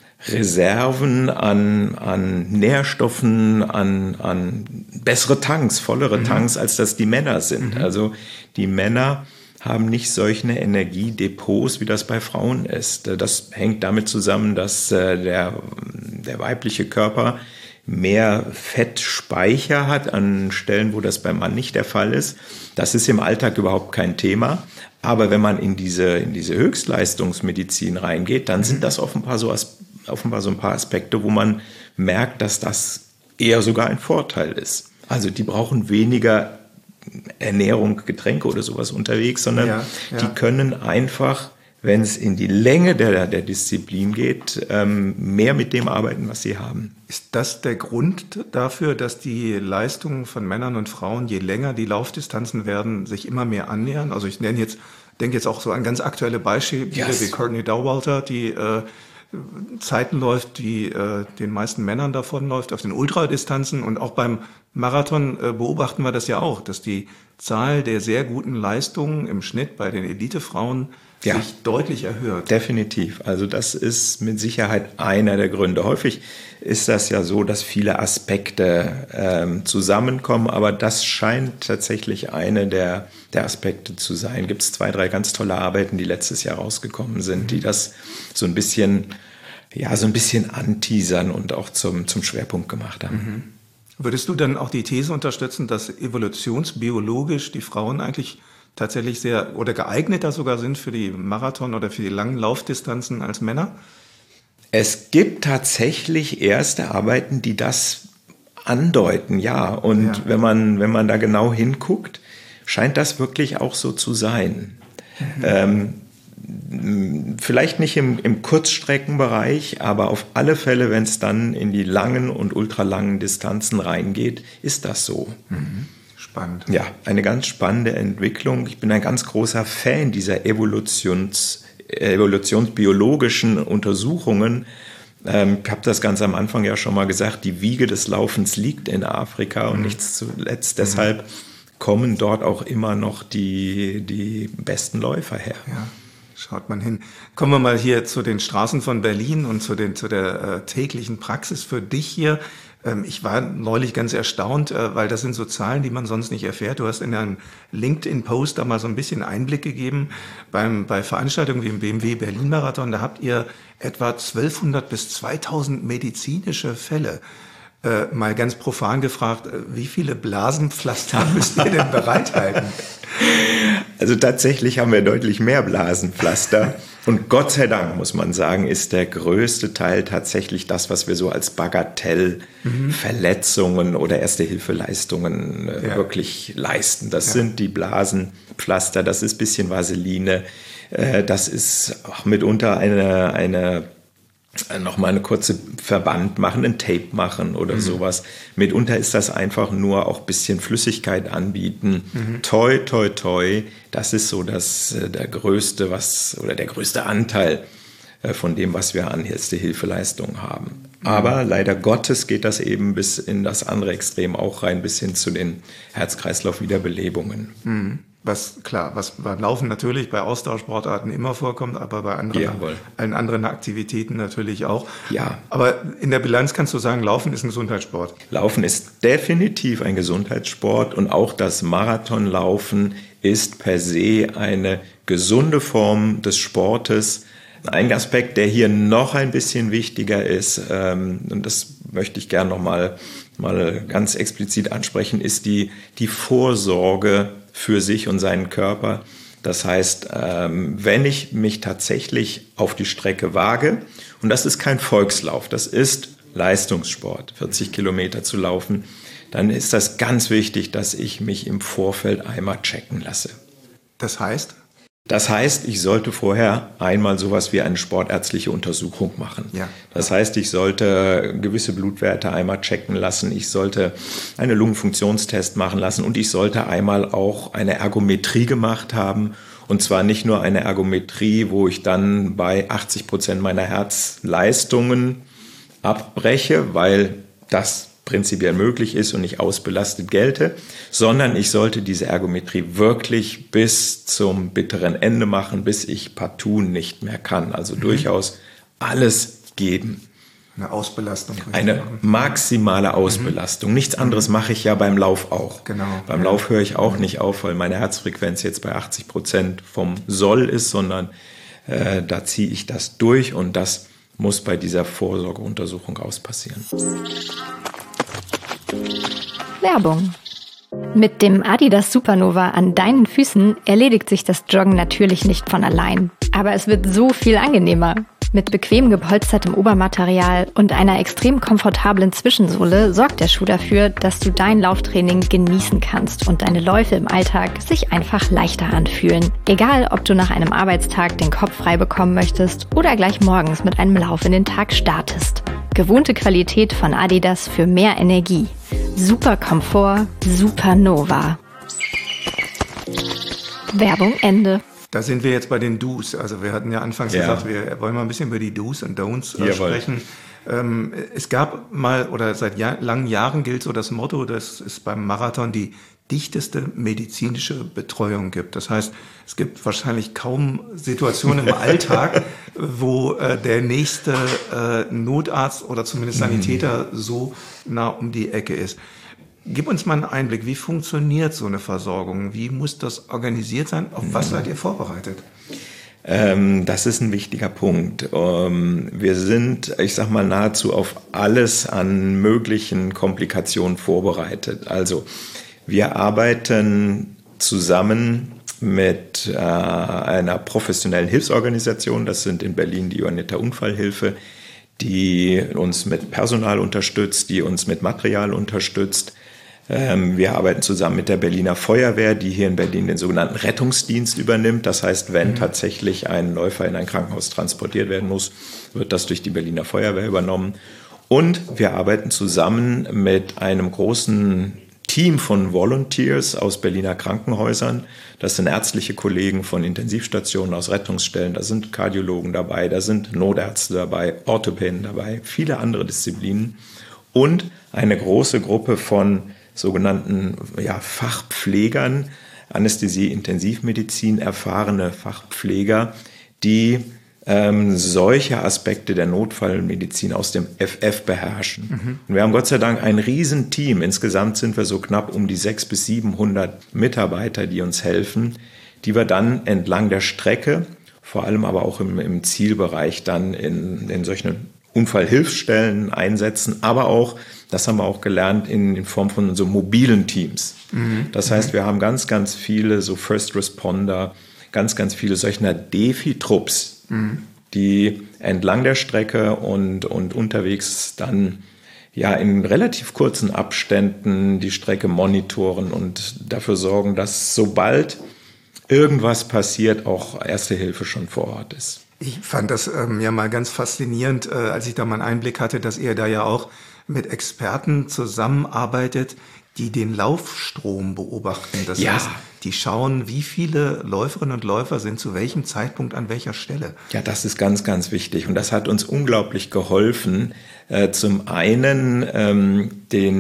Reserven an Nährstoffen, an bessere Tanks, vollere Tanks, als das die Männer sind. Also die Männer haben nicht solche Energiedepots, wie das bei Frauen ist. Das hängt damit zusammen, dass der weibliche Körper mehr Fettspeicher hat an Stellen, wo das beim Mann nicht der Fall ist. Das ist im Alltag überhaupt kein Thema. Aber wenn man in diese Höchstleistungsmedizin reingeht, dann sind das offenbar so ein paar Aspekte, wo man merkt, dass das eher sogar ein Vorteil ist. Also die brauchen weniger Ernährung, Getränke oder sowas unterwegs, sondern die können einfach, wenn es in die Länge der Disziplin geht, mehr mit dem arbeiten, was sie haben. Ist das der Grund dafür, dass die Leistungen von Männern und Frauen, je länger die Laufdistanzen werden, sich immer mehr annähern? Also ich denke jetzt auch so an ganz aktuelle Beispiele wie Courtney Dauwalter, die Zeiten läuft, die den meisten Männern davonläuft, auf den Ultradistanzen, und auch beim Marathon beobachten wir das ja auch, dass die Zahl der sehr guten Leistungen im Schnitt bei den Elitefrauen sich deutlich erhöht. Definitiv. Also das ist mit Sicherheit einer der Gründe. Häufig ist das ja so, dass viele Aspekte zusammenkommen, aber das scheint tatsächlich eine der Aspekte zu sein. Gibt es 2, 3 ganz tolle Arbeiten, die letztes Jahr rausgekommen sind, die das so ein bisschen anteasern und auch zum Schwerpunkt gemacht haben. Würdest du dann auch die These unterstützen, dass evolutionsbiologisch die Frauen eigentlich tatsächlich sehr oder geeigneter sogar sind für die Marathon oder für die langen Laufdistanzen als Männer? Es gibt tatsächlich erste Arbeiten, die das andeuten, ja. Und wenn man da genau hinguckt, scheint das wirklich auch so zu sein. Vielleicht nicht im Kurzstreckenbereich, aber auf alle Fälle, wenn es dann in die langen und ultralangen Distanzen reingeht, ist das so. Spannend. Ja, eine ganz spannende Entwicklung. Ich bin ein ganz großer Fan dieser evolutionsbiologischen Untersuchungen. Ich habe das ganz am Anfang ja schon mal gesagt, die Wiege des Laufens liegt in Afrika und nicht zuletzt deshalb kommen dort auch immer noch die besten Läufer her. Ja, schaut man hin. Kommen wir mal hier zu den Straßen von Berlin und zu der täglichen Praxis für dich hier. Ich war neulich ganz erstaunt, weil das sind so Zahlen, die man sonst nicht erfährt. Du hast in einem LinkedIn-Post da mal so ein bisschen Einblick gegeben bei Veranstaltungen wie im BMW Berlin-Marathon. Da habt ihr etwa 1200 bis 2000 medizinische Fälle. Mal ganz profan gefragt, wie viele Blasenpflaster müsst ihr denn bereithalten? Also tatsächlich haben wir deutlich mehr Blasenpflaster. Und Gott sei Dank, muss man sagen, ist der größte Teil tatsächlich das, was wir so als Bagatellverletzungen oder Erste-Hilfe-Leistungen wirklich leisten. Das sind die Blasenpflaster, das ist ein bisschen Vaseline, das ist auch mitunter nochmal eine kurze Verband machen, ein Tape machen oder sowas. Mitunter ist das einfach nur auch ein bisschen Flüssigkeit anbieten. Toi, toi, toi. Das ist so der größte Anteil von dem, was wir an Erste-Hilfe-Leistungen haben. Aber leider Gottes geht das eben bis in das andere Extrem auch rein, bis hin zu den Herz-Kreislauf-Wiederbelebungen. Was beim Laufen natürlich bei Ausdauersportarten immer vorkommt, aber bei allen anderen Aktivitäten natürlich auch. Ja. Aber in der Bilanz kannst du sagen, Laufen ist ein Gesundheitssport. Laufen ist definitiv ein Gesundheitssport und auch das Marathonlaufen ist per se eine gesunde Form des Sportes. Ein Aspekt, der hier noch ein bisschen wichtiger ist, und das möchte ich gerne noch mal ganz explizit ansprechen, ist die Vorsorge für sich und seinen Körper. Das heißt, wenn ich mich tatsächlich auf die Strecke wage, und das ist kein Volkslauf, das ist Leistungssport, 40 Kilometer zu laufen, dann ist das ganz wichtig, dass ich mich im Vorfeld einmal checken lasse. Das heißt? Das heißt, ich sollte vorher einmal sowas wie eine sportärztliche Untersuchung machen. Ja. Das heißt, ich sollte gewisse Blutwerte einmal checken lassen, ich sollte einen Lungenfunktionstest machen lassen und ich sollte einmal auch eine Ergometrie gemacht haben. Und zwar nicht nur eine Ergometrie, wo ich dann bei 80% meiner Herzleistungen abbreche, weil das prinzipiell möglich ist und nicht ausbelastet gelte, sondern ich sollte diese Ergometrie wirklich bis zum bitteren Ende machen, bis ich partout nicht mehr kann. Also durchaus alles geben. Eine Ausbelastung. Eine maximale Ausbelastung. Nichts anderes mache ich ja beim Lauf auch. Genau. Beim Lauf höre ich auch nicht auf, weil meine Herzfrequenz jetzt bei 80% vom Soll ist, sondern da ziehe ich das durch und das muss bei dieser Vorsorgeuntersuchung auspassieren. Werbung. Mit dem Adidas Supernova an deinen Füßen erledigt sich das Joggen natürlich nicht von allein. Aber es wird so viel angenehmer. Mit bequem gepolstertem Obermaterial und einer extrem komfortablen Zwischensohle sorgt der Schuh dafür, dass du dein Lauftraining genießen kannst und deine Läufe im Alltag sich einfach leichter anfühlen. Egal, ob du nach einem Arbeitstag den Kopf frei bekommen möchtest oder gleich morgens mit einem Lauf in den Tag startest. Gewohnte Qualität von Adidas für mehr Energie. Super Komfort, Supernova. Werbung Ende. Da sind wir jetzt bei den Do's. Also wir hatten ja anfangs gesagt, wir wollen mal ein bisschen über die Do's und Don'ts sprechen. Es gab mal, oder seit langen Jahren gilt so das Motto, dass es beim Marathon die dichteste medizinische Betreuung gibt. Das heißt, es gibt wahrscheinlich kaum Situationen im Alltag, wo der nächste Notarzt oder zumindest Sanitäter so nah um die Ecke ist. Gib uns mal einen Einblick, wie funktioniert so eine Versorgung? Wie muss das organisiert sein? Auf was seid ihr vorbereitet? Das ist ein wichtiger Punkt. Wir sind, ich sag mal, nahezu auf alles an möglichen Komplikationen vorbereitet. Also wir arbeiten zusammen mit einer professionellen Hilfsorganisation. Das sind in Berlin die Johanniter Unfallhilfe, die uns mit Personal unterstützt, die uns mit Material unterstützt. Wir arbeiten zusammen mit der Berliner Feuerwehr, die hier in Berlin den sogenannten Rettungsdienst übernimmt. Das heißt, wenn tatsächlich ein Läufer in ein Krankenhaus transportiert werden muss, wird das durch die Berliner Feuerwehr übernommen. Und wir arbeiten zusammen mit einem großen Team von Volunteers aus Berliner Krankenhäusern. Das sind ärztliche Kollegen von Intensivstationen, aus Rettungsstellen, da sind Kardiologen dabei, da sind Notärzte dabei, Orthopäden dabei, viele andere Disziplinen und eine große Gruppe von sogenannten Fachpflegern, Anästhesie, Intensivmedizin, erfahrene Fachpfleger, die solche Aspekte der Notfallmedizin aus dem FF beherrschen. Und wir haben Gott sei Dank ein Riesenteam. Insgesamt sind wir so knapp um die 600 bis 700 Mitarbeiter, die uns helfen, die wir dann entlang der Strecke, vor allem aber auch im Zielbereich dann in solchen Unfallhilfsstellen einsetzen, aber auch, das haben wir auch gelernt, in Form von so mobilen Teams. Das heißt, wir haben ganz, ganz viele so First Responder, ganz, ganz viele solcher Defi-Trupps, die entlang der Strecke und unterwegs dann in relativ kurzen Abständen die Strecke monitoren und dafür sorgen, dass sobald irgendwas passiert, auch Erste Hilfe schon vor Ort ist. Ich fand das mal ganz faszinierend, als ich da mal einen Einblick hatte, dass ihr da ja auch mit Experten zusammenarbeitet, die den Laufstrom beobachten. Das heißt, die schauen, wie viele Läuferinnen und Läufer sind zu welchem Zeitpunkt an welcher Stelle. Ja, das ist ganz, ganz wichtig. Und das hat uns unglaublich geholfen, zum einen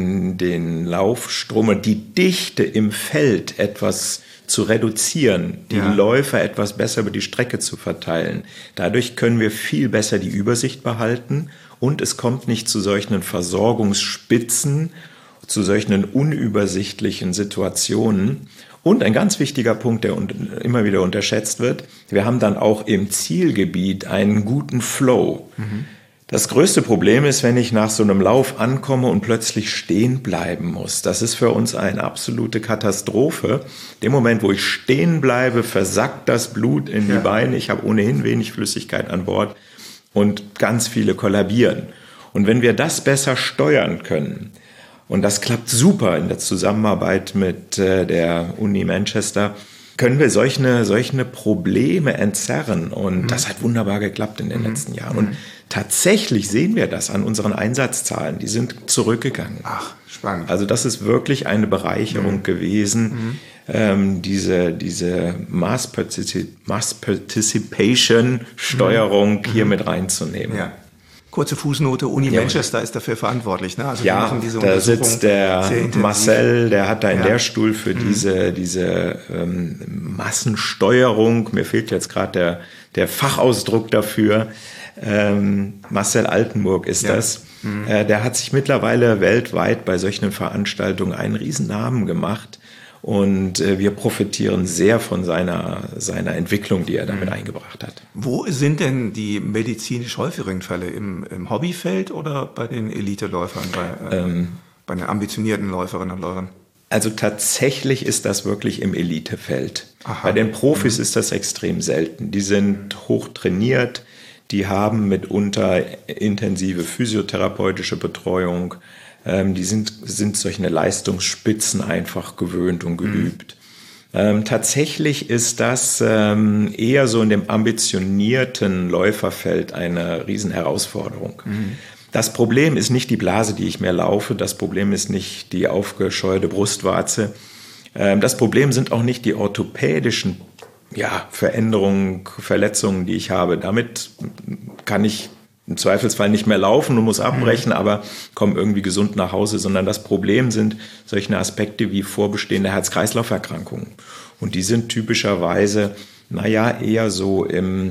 den Laufstrom und die Dichte im Feld etwas zu reduzieren, die Läufer etwas besser über die Strecke zu verteilen. Dadurch können wir viel besser die Übersicht behalten und es kommt nicht zu solchen Versorgungsspitzen, zu solchen unübersichtlichen Situationen. Und ein ganz wichtiger Punkt, der immer wieder unterschätzt wird, wir haben dann auch im Zielgebiet einen guten Flow. Das größte Problem ist, wenn ich nach so einem Lauf ankomme und plötzlich stehen bleiben muss. Das ist für uns eine absolute Katastrophe. Dem Moment, wo ich stehen bleibe, versackt das Blut in die Beine. Ich habe ohnehin wenig Flüssigkeit an Bord und ganz viele kollabieren. Und wenn wir das besser steuern können, und das klappt super in der Zusammenarbeit mit der Uni Manchester, können wir solche Probleme entzerren. Und das hat wunderbar geklappt in den letzten Jahren. Und tatsächlich sehen wir das an unseren Einsatzzahlen. Die sind zurückgegangen. Ach, spannend. Also das ist wirklich eine Bereicherung gewesen, diese Mass Participation Steuerung hier mit reinzunehmen. Ja. Kurze Fußnote, Uni Manchester ist dafür verantwortlich. Ne? Also ja, da sitzt der Marcel, der hat da einen Lehrstuhl für diese Massensteuerung. Mir fehlt jetzt gerade der Fachausdruck dafür. Marcel Altenburg ist das. Der hat sich mittlerweile weltweit bei solchen Veranstaltungen einen riesen Namen gemacht. Und wir profitieren sehr von seiner Entwicklung, die er damit eingebracht hat. Wo sind denn die medizinisch häufigeren Fälle? Im Hobbyfeld oder bei den Eliteläufern, bei den ambitionierten Läuferinnen und Läufern? Also tatsächlich ist das wirklich im Elitefeld. Aha. Bei den Profis ist das extrem selten. Die sind hoch trainiert, die haben mitunter intensive physiotherapeutische Betreuung. Die sind solche Leistungsspitzen einfach gewöhnt und geübt. Tatsächlich ist das eher so in dem ambitionierten Läuferfeld eine Riesenherausforderung. Das Problem ist nicht die Blase, die ich mehr laufe. Das Problem ist nicht die aufgescheuerte Brustwarze. Das Problem sind auch nicht die orthopädischen Veränderungen, Verletzungen, die ich habe. Damit kann ich im Zweifelsfall nicht mehr laufen und muss abbrechen, aber komme irgendwie gesund nach Hause, sondern das Problem sind solche Aspekte wie vorbestehende Herz-Kreislauf-Erkrankungen. Und die sind typischerweise, eher so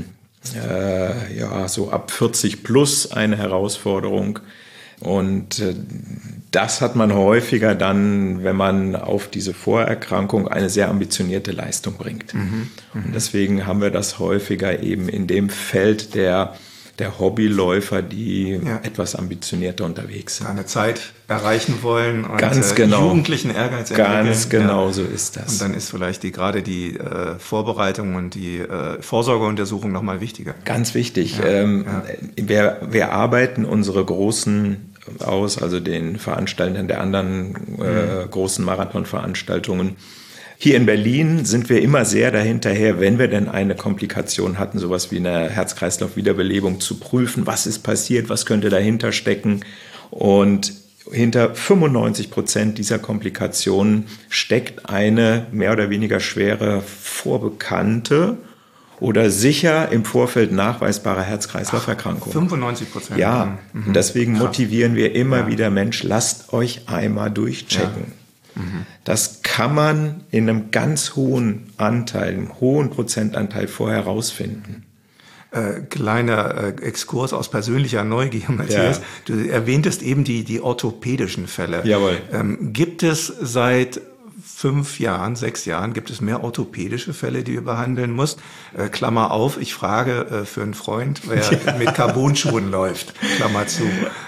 so ab 40 plus eine Herausforderung. Und das hat man häufiger dann, wenn man auf diese Vorerkrankung eine sehr ambitionierte Leistung bringt. Und deswegen haben wir das häufiger eben in dem Feld der Hobbyläufer, die etwas ambitionierter unterwegs sind. Eine Zeit erreichen wollen und ganz genau. Jugendlichen Ehrgeiz entwickeln. Ganz genau, so ist das. Und dann ist vielleicht gerade die Vorbereitung und die Vorsorgeuntersuchung nochmal wichtiger. Ganz wichtig. Wir arbeiten unsere großen aus, also den Veranstaltern der anderen großen Marathonveranstaltungen. Hier in Berlin sind wir immer sehr dahinterher, wenn wir denn eine Komplikation hatten, sowas wie eine Herz-Kreislauf-Wiederbelebung, zu prüfen, was ist passiert, was könnte dahinter stecken. Und hinter 95% dieser Komplikationen steckt eine mehr oder weniger schwere vorbekannte oder sicher im Vorfeld nachweisbare Herz-Kreislauf-Erkrankung. 95%? Ja, und deswegen motivieren wir immer wieder, Mensch, lasst euch einmal durchchecken. Ja. Das kann man in einem ganz hohen Anteil, einem hohen Prozentanteil vorher rausfinden. Kleiner Exkurs aus persönlicher Neugier, Matthias. Ja. Du erwähntest eben die orthopädischen Fälle. Jawohl. Gibt es seit 6 Jahren, gibt es mehr orthopädische Fälle, die du behandeln musst? Klammer auf, ich frage für einen Freund, wer mit Carbon-Schuhen läuft. Klammer zu.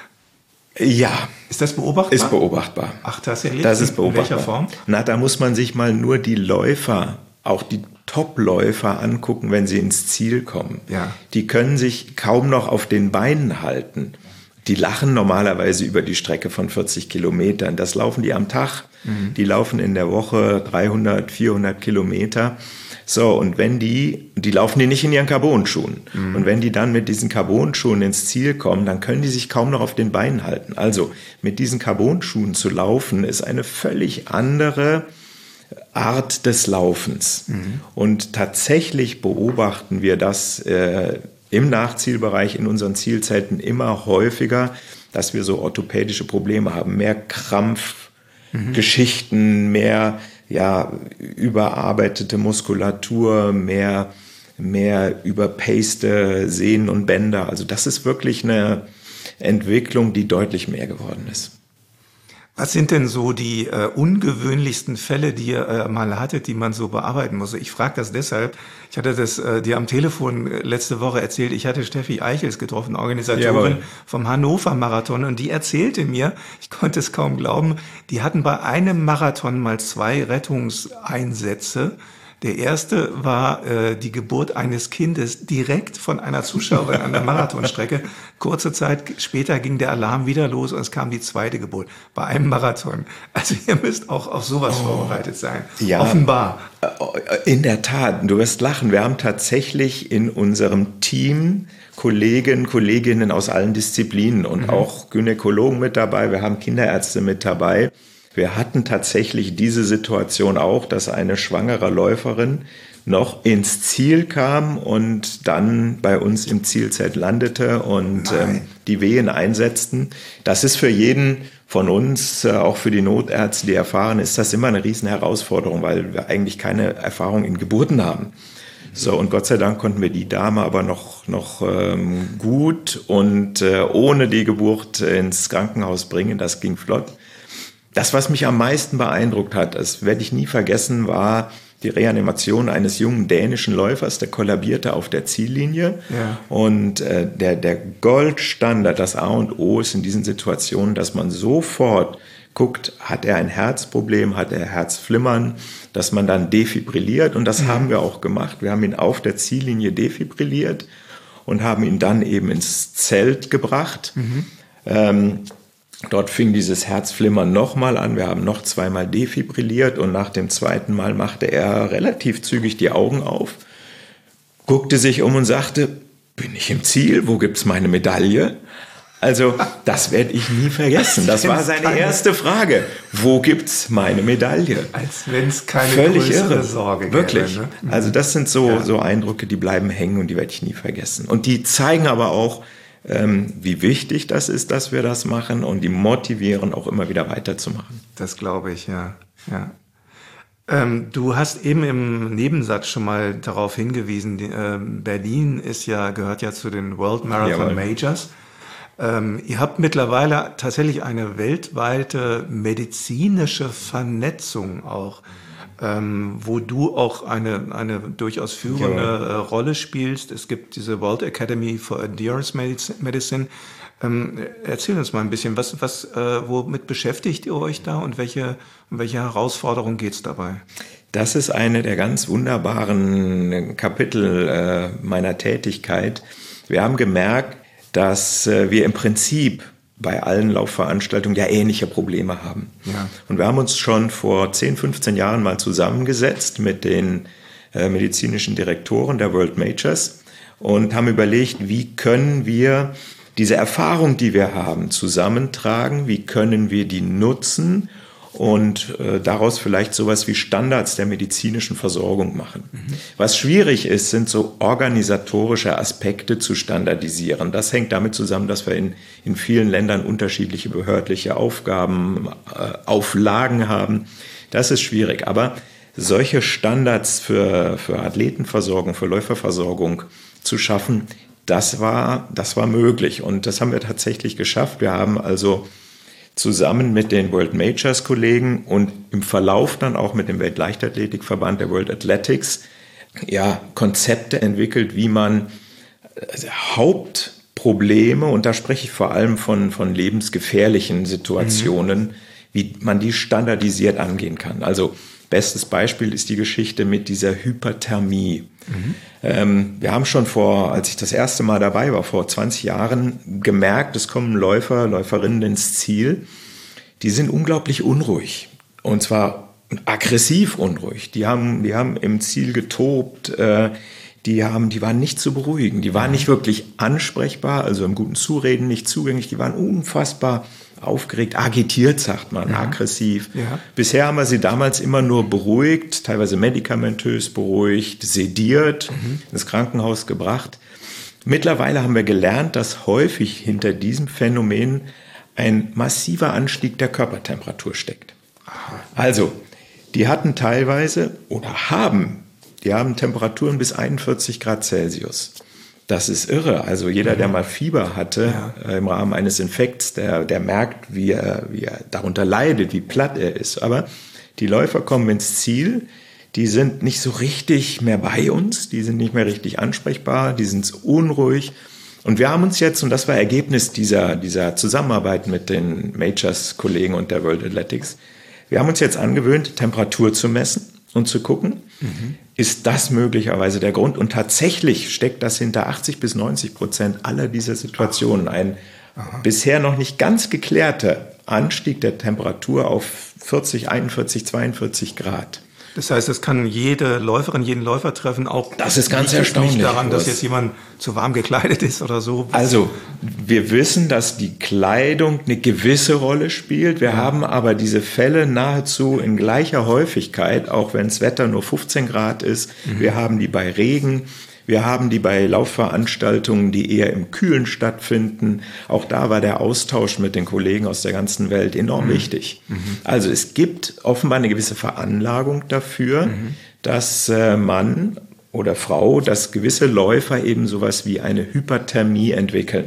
Ja. Ist das beobachtbar? Ist beobachtbar. Ach, tatsächlich? Das ist beobachtbar. In welcher Form? Na, da muss man sich mal nur die Läufer, auch die Top-Läufer angucken, wenn sie ins Ziel kommen. Ja. Die können sich kaum noch auf den Beinen halten. Die lachen normalerweise über die Strecke von 40 Kilometern. Das laufen die am Tag. Die laufen in der Woche 300, 400 Kilometer. So, und wenn die laufen die nicht in ihren Carbon-Schuhen. Und wenn die dann mit diesen Carbon-Schuhen ins Ziel kommen, dann können die sich kaum noch auf den Beinen halten. Also, mit diesen Carbon-Schuhen zu laufen, ist eine völlig andere Art des Laufens. Und tatsächlich beobachten wir das im Nachzielbereich in unseren Zielzeiten immer häufiger, dass wir so orthopädische Probleme haben. Mehr Krampfgeschichten, mehr überarbeitete Muskulatur, mehr überpaste Sehnen und Bänder. Also das ist wirklich eine Entwicklung, die deutlich mehr geworden ist. Was sind denn so die ungewöhnlichsten Fälle, die ihr mal hattet, die man so bearbeiten muss? Ich frage das deshalb, ich hatte das dir am Telefon letzte Woche erzählt, ich hatte Steffi Eichels getroffen, Organisatorin vom Hannover Marathon, und die erzählte mir, ich konnte es kaum glauben, die hatten bei einem Marathon mal 2 Rettungseinsätze. Der erste war die Geburt eines Kindes direkt von einer Zuschauerin an der Marathonstrecke. Kurze Zeit später ging der Alarm wieder los und es kam die zweite Geburt bei einem Marathon. Also ihr müsst auch auf sowas vorbereitet sein. Ja, offenbar. In der Tat, du wirst lachen. Wir haben tatsächlich in unserem Team Kolleginnen aus allen Disziplinen und auch Gynäkologen mit dabei. Wir haben Kinderärzte mit dabei. Wir hatten tatsächlich diese Situation auch, dass eine schwangere Läuferin noch ins Ziel kam und dann bei uns im Zielzelt landete und die Wehen einsetzten. Das ist für jeden von uns, auch für die Notärzte, die erfahren, ist das immer eine riesen Herausforderung, weil wir eigentlich keine Erfahrung in Geburten haben. So, und Gott sei Dank konnten wir die Dame aber noch gut und ohne die Geburt ins Krankenhaus bringen. Das ging flott. Das, was mich am meisten beeindruckt hat, das werde ich nie vergessen, war die Reanimation eines jungen dänischen Läufers, der kollabierte auf der Ziellinie. Ja. Und der Goldstandard, das A und O ist in diesen Situationen, dass man sofort guckt, hat er ein Herzproblem, hat er Herzflimmern, dass man dann defibrilliert. Und das haben wir auch gemacht. Wir haben ihn auf der Ziellinie defibrilliert und haben ihn dann eben ins Zelt gebracht. Dort fing dieses Herzflimmern nochmal an. Wir haben noch 2-mal defibrilliert und nach dem 2. Mal machte er relativ zügig die Augen auf, guckte sich um und sagte, bin ich im Ziel? Wo gibt's meine Medaille? Also, das werde ich nie vergessen. Das war seine erste Frage. Wo gibt's meine Medaille? Als wenn es keine völlig größere irre. Sorge gäbe. Wirklich. Ne? Also, das sind so Eindrücke, die bleiben hängen und die werde ich nie vergessen. Und die zeigen aber auch, wie wichtig das ist, dass wir das machen, und die motivieren auch immer wieder weiterzumachen. Das glaube ich, ja. Du hast eben im Nebensatz schon mal darauf hingewiesen, Berlin gehört ja zu den World Marathon Majors. Ihr habt mittlerweile tatsächlich eine weltweite medizinische Vernetzung auch, wo du auch eine durchaus führende Rolle spielst. Es gibt diese World Academy for Endurance Medicine. Erzähl uns mal ein bisschen, womit beschäftigt ihr euch da und welche Herausforderungen geht es dabei? Das ist eine der ganz wunderbaren Kapitel meiner Tätigkeit. Wir haben gemerkt, dass wir im Prinzip bei allen Laufveranstaltungen ähnliche Probleme haben. Ja. Und wir haben uns schon vor 10, 15 Jahren mal zusammengesetzt mit den medizinischen Direktoren der World Majors und haben überlegt, wie können wir diese Erfahrung, die wir haben, zusammentragen, wie können wir die nutzen und daraus vielleicht sowas wie Standards der medizinischen Versorgung machen. Was schwierig ist, sind so organisatorische Aspekte zu standardisieren. Das hängt damit zusammen, dass wir in vielen Ländern unterschiedliche behördliche Aufgaben, Auflagen haben. Das ist schwierig, aber solche Standards für Athletenversorgung, für Läuferversorgung zu schaffen, das war möglich und das haben wir tatsächlich geschafft. Wir haben also zusammen mit den World Majors Kollegen und im Verlauf dann auch mit dem Weltleichtathletikverband der World Athletics Konzepte entwickelt, wie man Hauptprobleme, und da spreche ich vor allem von lebensgefährlichen Situationen, wie man die standardisiert angehen kann. Also bestes Beispiel ist die Geschichte mit dieser Hyperthermie. Wir haben schon als ich das erste Mal dabei war, vor 20 Jahren, gemerkt, es kommen Läufer, Läuferinnen ins Ziel, die sind unglaublich unruhig. Und zwar aggressiv unruhig. Die haben im Ziel getobt, die waren nicht zu beruhigen, die waren nicht wirklich ansprechbar, also im guten Zureden nicht zugänglich, die waren unfassbar aufgeregt, agitiert, sagt man, aggressiv. Ja. Bisher haben wir sie damals immer nur beruhigt, teilweise medikamentös beruhigt, sediert, ins Krankenhaus gebracht. Mittlerweile haben wir gelernt, dass häufig hinter diesem Phänomen ein massiver Anstieg der Körpertemperatur steckt. Also, die hatten teilweise die haben Temperaturen bis 41 Grad Celsius. Das ist irre. Also jeder, der mal Fieber hatte im Rahmen eines Infekts, der merkt, wie er darunter leidet, wie platt er ist. Aber die Läufer kommen ins Ziel, die sind nicht so richtig mehr bei uns, die sind nicht mehr richtig ansprechbar, die sind unruhig. Und wir haben uns jetzt, und das war Ergebnis dieser Zusammenarbeit mit den Majors-Kollegen und der World Athletics, wir haben uns jetzt angewöhnt, Temperatur zu messen und zu gucken, ist das möglicherweise der Grund? Und tatsächlich steckt das hinter 80-90% aller dieser Situationen. Ein bisher noch nicht ganz geklärter Anstieg der Temperatur auf 40, 41, 42 Grad. Das heißt, es kann jede Läuferin, jeden Läufer treffen, auch das ist ganz erstaunlich. Nicht daran, dass jetzt jemand zu warm gekleidet ist oder so. Also, wir wissen, dass die Kleidung eine gewisse Rolle spielt. Wir haben aber diese Fälle nahezu in gleicher Häufigkeit, auch wenn das Wetter nur 15 Grad ist. Wir haben die bei Regen. Wir haben die bei Laufveranstaltungen, die eher im Kühlen stattfinden. Auch da war der Austausch mit den Kollegen aus der ganzen Welt enorm wichtig. Also es gibt offenbar eine gewisse Veranlagung dafür, dass Mann oder Frau, dass gewisse Läufer eben sowas wie eine Hyperthermie entwickeln.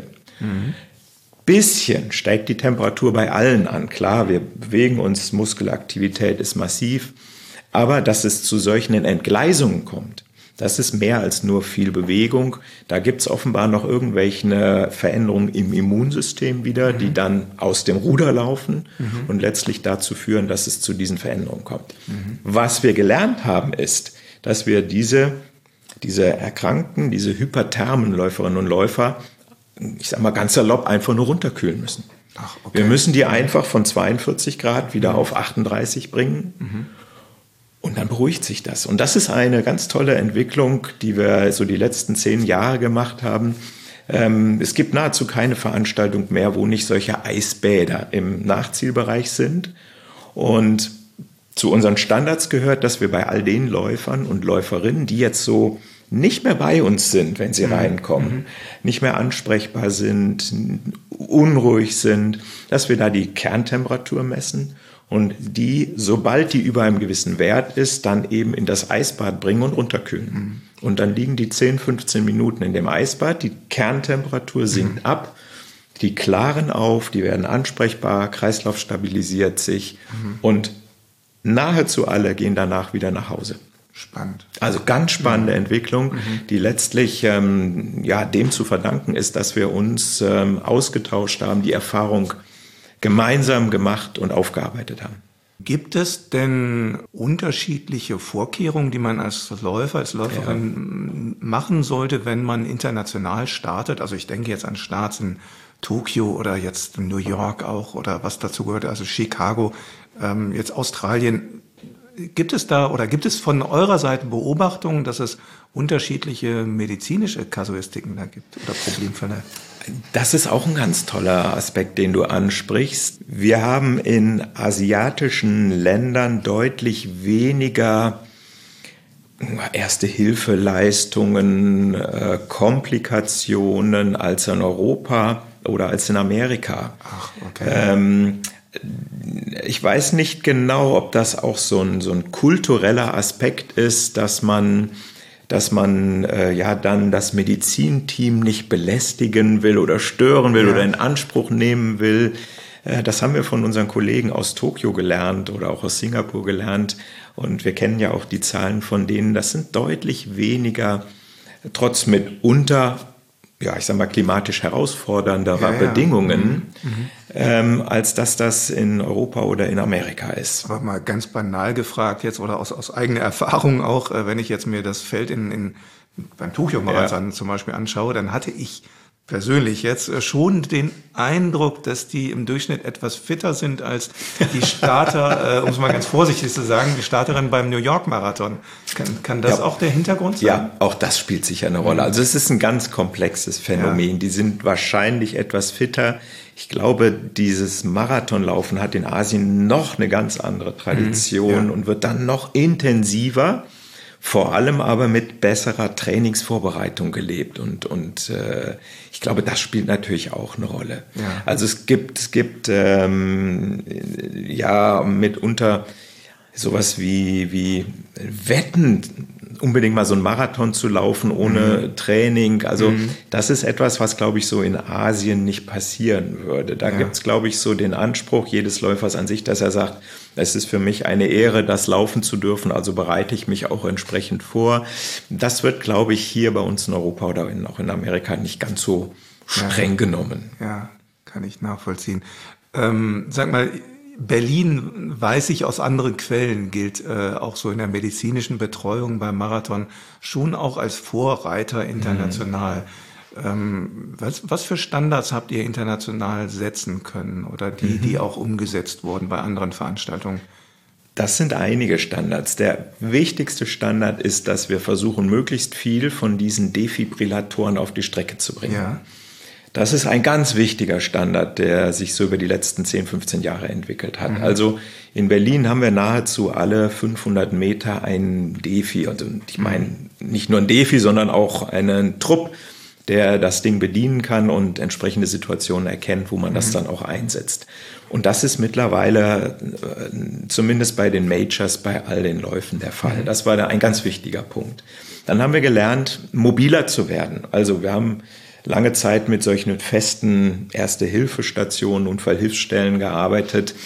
Bisschen steigt die Temperatur bei allen an. Klar, wir bewegen uns, Muskelaktivität ist massiv. Aber dass es zu solchen Entgleisungen kommt, das ist mehr als nur viel Bewegung. Da gibt es offenbar noch irgendwelche Veränderungen im Immunsystem wieder, die dann aus dem Ruder laufen und letztlich dazu führen, dass es zu diesen Veränderungen kommt. Was wir gelernt haben, ist, dass wir diese Erkrankten, diese hyperthermen Läuferinnen und Läufer, ich sag mal ganz salopp, einfach nur runterkühlen müssen. Ach, okay. Wir müssen die einfach von 42 Grad wieder auf 38 bringen. Und dann beruhigt sich das. Und das ist eine ganz tolle Entwicklung, die wir so die letzten 10 Jahre gemacht haben. Es gibt nahezu keine Veranstaltung mehr, wo nicht solche Eisbäder im Nachzielbereich sind. Und zu unseren Standards gehört, dass wir bei all den Läufern und Läuferinnen, die jetzt so nicht mehr bei uns sind, wenn sie reinkommen, nicht mehr ansprechbar sind, unruhig sind, dass wir da die Kerntemperatur messen. Und die, sobald die über einem gewissen Wert ist, dann eben in das Eisbad bringen und runterkühlen. Und dann liegen die 10, 15 Minuten in dem Eisbad, die Kerntemperatur sinkt ab, die klaren auf, die werden ansprechbar, Kreislauf stabilisiert sich und nahezu alle gehen danach wieder nach Hause. Spannend. Also ganz spannende Entwicklung, die letztlich dem zu verdanken ist, dass wir uns ausgetauscht haben, die Erfahrung gemeinsam gemacht und aufgearbeitet haben. Gibt es denn unterschiedliche Vorkehrungen, die man als Läufer, als Läuferin machen sollte, wenn man international startet? Also ich denke jetzt an Starts in Tokio oder jetzt in New York auch oder was dazu gehört, also Chicago, jetzt Australien. Gibt es von eurer Seite Beobachtungen, dass es unterschiedliche medizinische Kasuistiken da gibt oder Problemfälle? Das ist auch ein ganz toller Aspekt, den du ansprichst. Wir haben in asiatischen Ländern deutlich weniger Erste-Hilfe-Leistungen, Komplikationen als in Europa oder als in Amerika. Ach, okay. Ich weiß nicht genau, ob das auch so ein kultureller Aspekt ist, dass man dann das Medizinteam nicht belästigen will oder stören will oder in Anspruch nehmen will. Das haben wir von unseren Kollegen aus Tokio gelernt oder auch aus Singapur gelernt. Und wir kennen ja auch die Zahlen von denen. Das sind deutlich weniger, trotz mitunter, klimatisch herausfordernderer Bedingungen, als dass das in Europa oder in Amerika ist. Aber mal ganz banal gefragt jetzt oder aus eigener Erfahrung auch, wenn ich jetzt mir das Feld beim Tokio-Marathon zum Beispiel anschaue, dann hatte ich persönlich jetzt schon den Eindruck, dass die im Durchschnitt etwas fitter sind als die Starter, um es mal ganz vorsichtig zu sagen, die Starterin beim New York Marathon. Kann das auch der Hintergrund sein? Ja, auch das spielt sicher eine Rolle. Also es ist ein ganz komplexes Phänomen. Ja. Die sind wahrscheinlich etwas fitter. Ich glaube, dieses Marathonlaufen hat in Asien noch eine ganz andere Tradition und wird dann noch intensiver. Vor allem aber mit besserer Trainingsvorbereitung gelebt und ich glaube, das spielt natürlich auch eine Rolle. Ja. Also es gibt mitunter sowas wie Wetten, unbedingt mal so einen Marathon zu laufen ohne Training. Also das ist etwas, was, glaube ich, so in Asien nicht passieren würde. Da gibt's, glaube ich, so den Anspruch jedes Läufers an sich, dass er sagt, es ist für mich eine Ehre, das laufen zu dürfen, also bereite ich mich auch entsprechend vor. Das wird, glaube ich, hier bei uns in Europa oder auch in Amerika nicht ganz so streng genommen. Ja, kann ich nachvollziehen. Sag mal, Berlin, weiß ich aus anderen Quellen, gilt auch so in der medizinischen Betreuung beim Marathon schon auch als Vorreiter international. Was für Standards habt ihr international setzen können oder die auch umgesetzt wurden bei anderen Veranstaltungen? Das sind einige Standards. Der wichtigste Standard ist, dass wir versuchen, möglichst viel von diesen Defibrillatoren auf die Strecke zu bringen. Ja. Das ist ein ganz wichtiger Standard, der sich so über die letzten 10, 15 Jahre entwickelt hat. Also in Berlin haben wir nahezu alle 500 Meter einen Defi. Und ich meine nicht nur ein Defi, sondern auch einen Trupp, der das Ding bedienen kann und entsprechende Situationen erkennt, wo man das dann auch einsetzt. Und das ist mittlerweile, zumindest bei den Majors, bei all den Läufen der Fall. Das war ein ganz wichtiger Punkt. Dann haben wir gelernt, mobiler zu werden. Also wir haben lange Zeit mit solchen festen Erste-Hilfe-Stationen, Unfallhilfsstellen gearbeitet.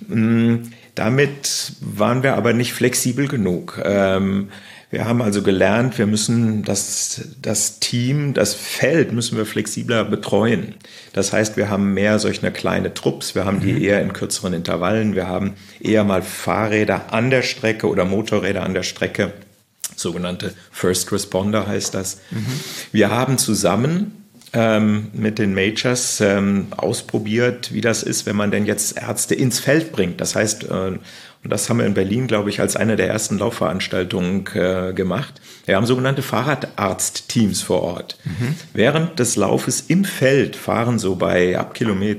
Damit waren wir aber nicht flexibel genug. Wir haben also gelernt, wir müssen das Team, das Feld müssen wir flexibler betreuen. Das heißt, wir haben mehr solche kleine Trupps, wir haben die eher in kürzeren Intervallen, wir haben eher mal Fahrräder an der Strecke oder Motorräder an der Strecke, sogenannte First Responder heißt das. Wir haben zusammen mit den Majors ausprobiert, wie das ist, wenn man denn jetzt Ärzte ins Feld bringt. Das heißt, und das haben wir in Berlin, glaube ich, als eine der ersten Laufveranstaltungen gemacht. Wir haben sogenannte Fahrradarztteams vor Ort. Während des Laufes im Feld fahren so ab